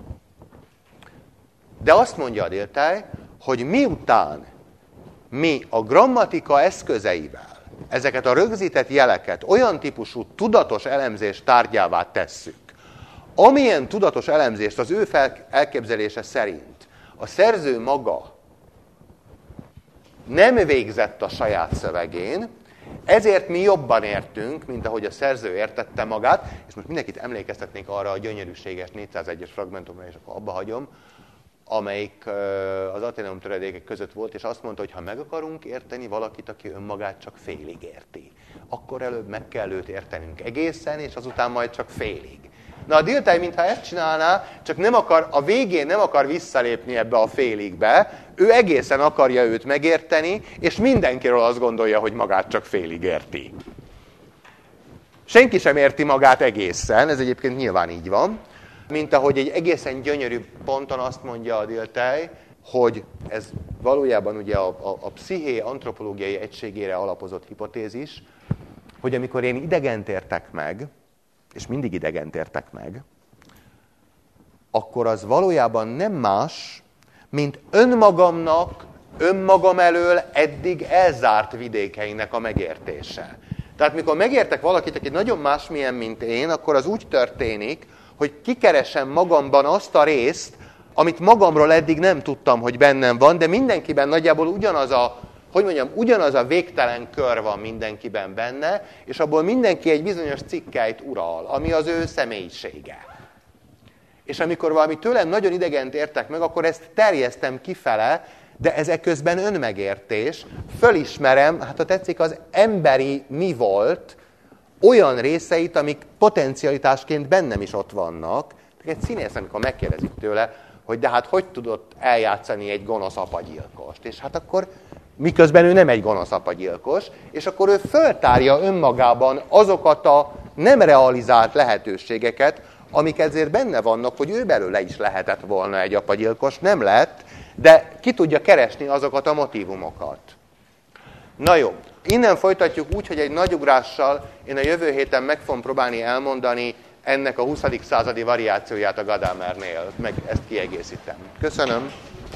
De azt mondja a Dilthey, hogy miután mi a grammatika eszközeivel ezeket a rögzített jeleket olyan típusú tudatos elemzés tárgyává tesszük, amilyen tudatos elemzést az ő elképzelése szerint a szerző maga nem végzett a saját szövegén, ezért mi jobban értünk, mint ahogy a szerző értette magát, és most mindenkit emlékeztetnék arra a gyönyörűséges 401-es fragmentumra, és akkor abba hagyom, amelyik az Athenaeum töredékek között volt, és azt mondta, hogy ha meg akarunk érteni valakit, aki önmagát csak félig érti, akkor előbb meg kell őt értenünk egészen, és azután majd csak félig. Na a Dilthey, mintha ezt csinálná, csak nem akar, a végén nem akar visszalépni ebbe a féligbe, ő egészen akarja őt megérteni, és mindenkiről azt gondolja, hogy magát csak félig érti. Senki sem érti magát egészen, ez egyébként nyilván így van, mint ahogy egy egészen gyönyörű ponton azt mondja a Dilthey, hogy ez valójában ugye a psziché antropológiai egységére alapozott hipotézis, hogy amikor én idegent értek meg, és mindig idegent értek meg, akkor az valójában nem más, mint önmagam elől eddig elzárt vidékeinek a megértése. Tehát mikor megértek valakit, aki nagyon másmilyen, mint én, akkor az úgy történik, hogy kikeresem magamban azt a részt, amit magamról eddig nem tudtam, hogy bennem van, de mindenkiben nagyjából ugyanaz a végtelen kör van mindenkiben benne, és abból mindenki egy bizonyos cikkeit ural, ami az ő személyisége. És amikor valami tőlem nagyon idegent értek meg, akkor ezt terjesztem kifele, de ez közben önmegértés, fölismerem, hát ha tetszik, az emberi mi volt, olyan részeit, amik potencialitásként bennem is ott vannak. Egy színész, amikor megkérdezik tőle, hogy de hát hogy tudott eljátszani egy gonosz apagyilkost. És hát akkor miközben ő nem egy gonosz apagyilkos, és akkor ő föltárja önmagában azokat a nem realizált lehetőségeket, amik ezért benne vannak, hogy ő belőle is lehetett volna egy apagyilkos, nem lett, de ki tudja keresni azokat a motívumokat. Na jó, innen folytatjuk úgy, hogy egy nagy ugrással én a jövő héten meg fogom próbálni elmondani ennek a 20. századi variációját a Gadamernél, meg ezt kiegészítem. Köszönöm!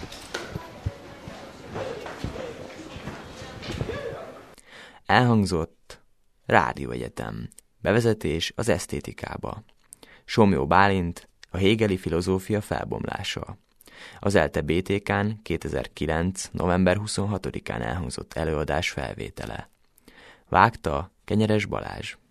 Elhangzott Rádióegyetem. Bevezetés az esztétikába. Somlyó Bálint, a hegeli filozófia felbomlása. Az ELTE BTK-n 2009. november 26-án elhangzott előadás felvétele. Vágta Kenyeres Balázs.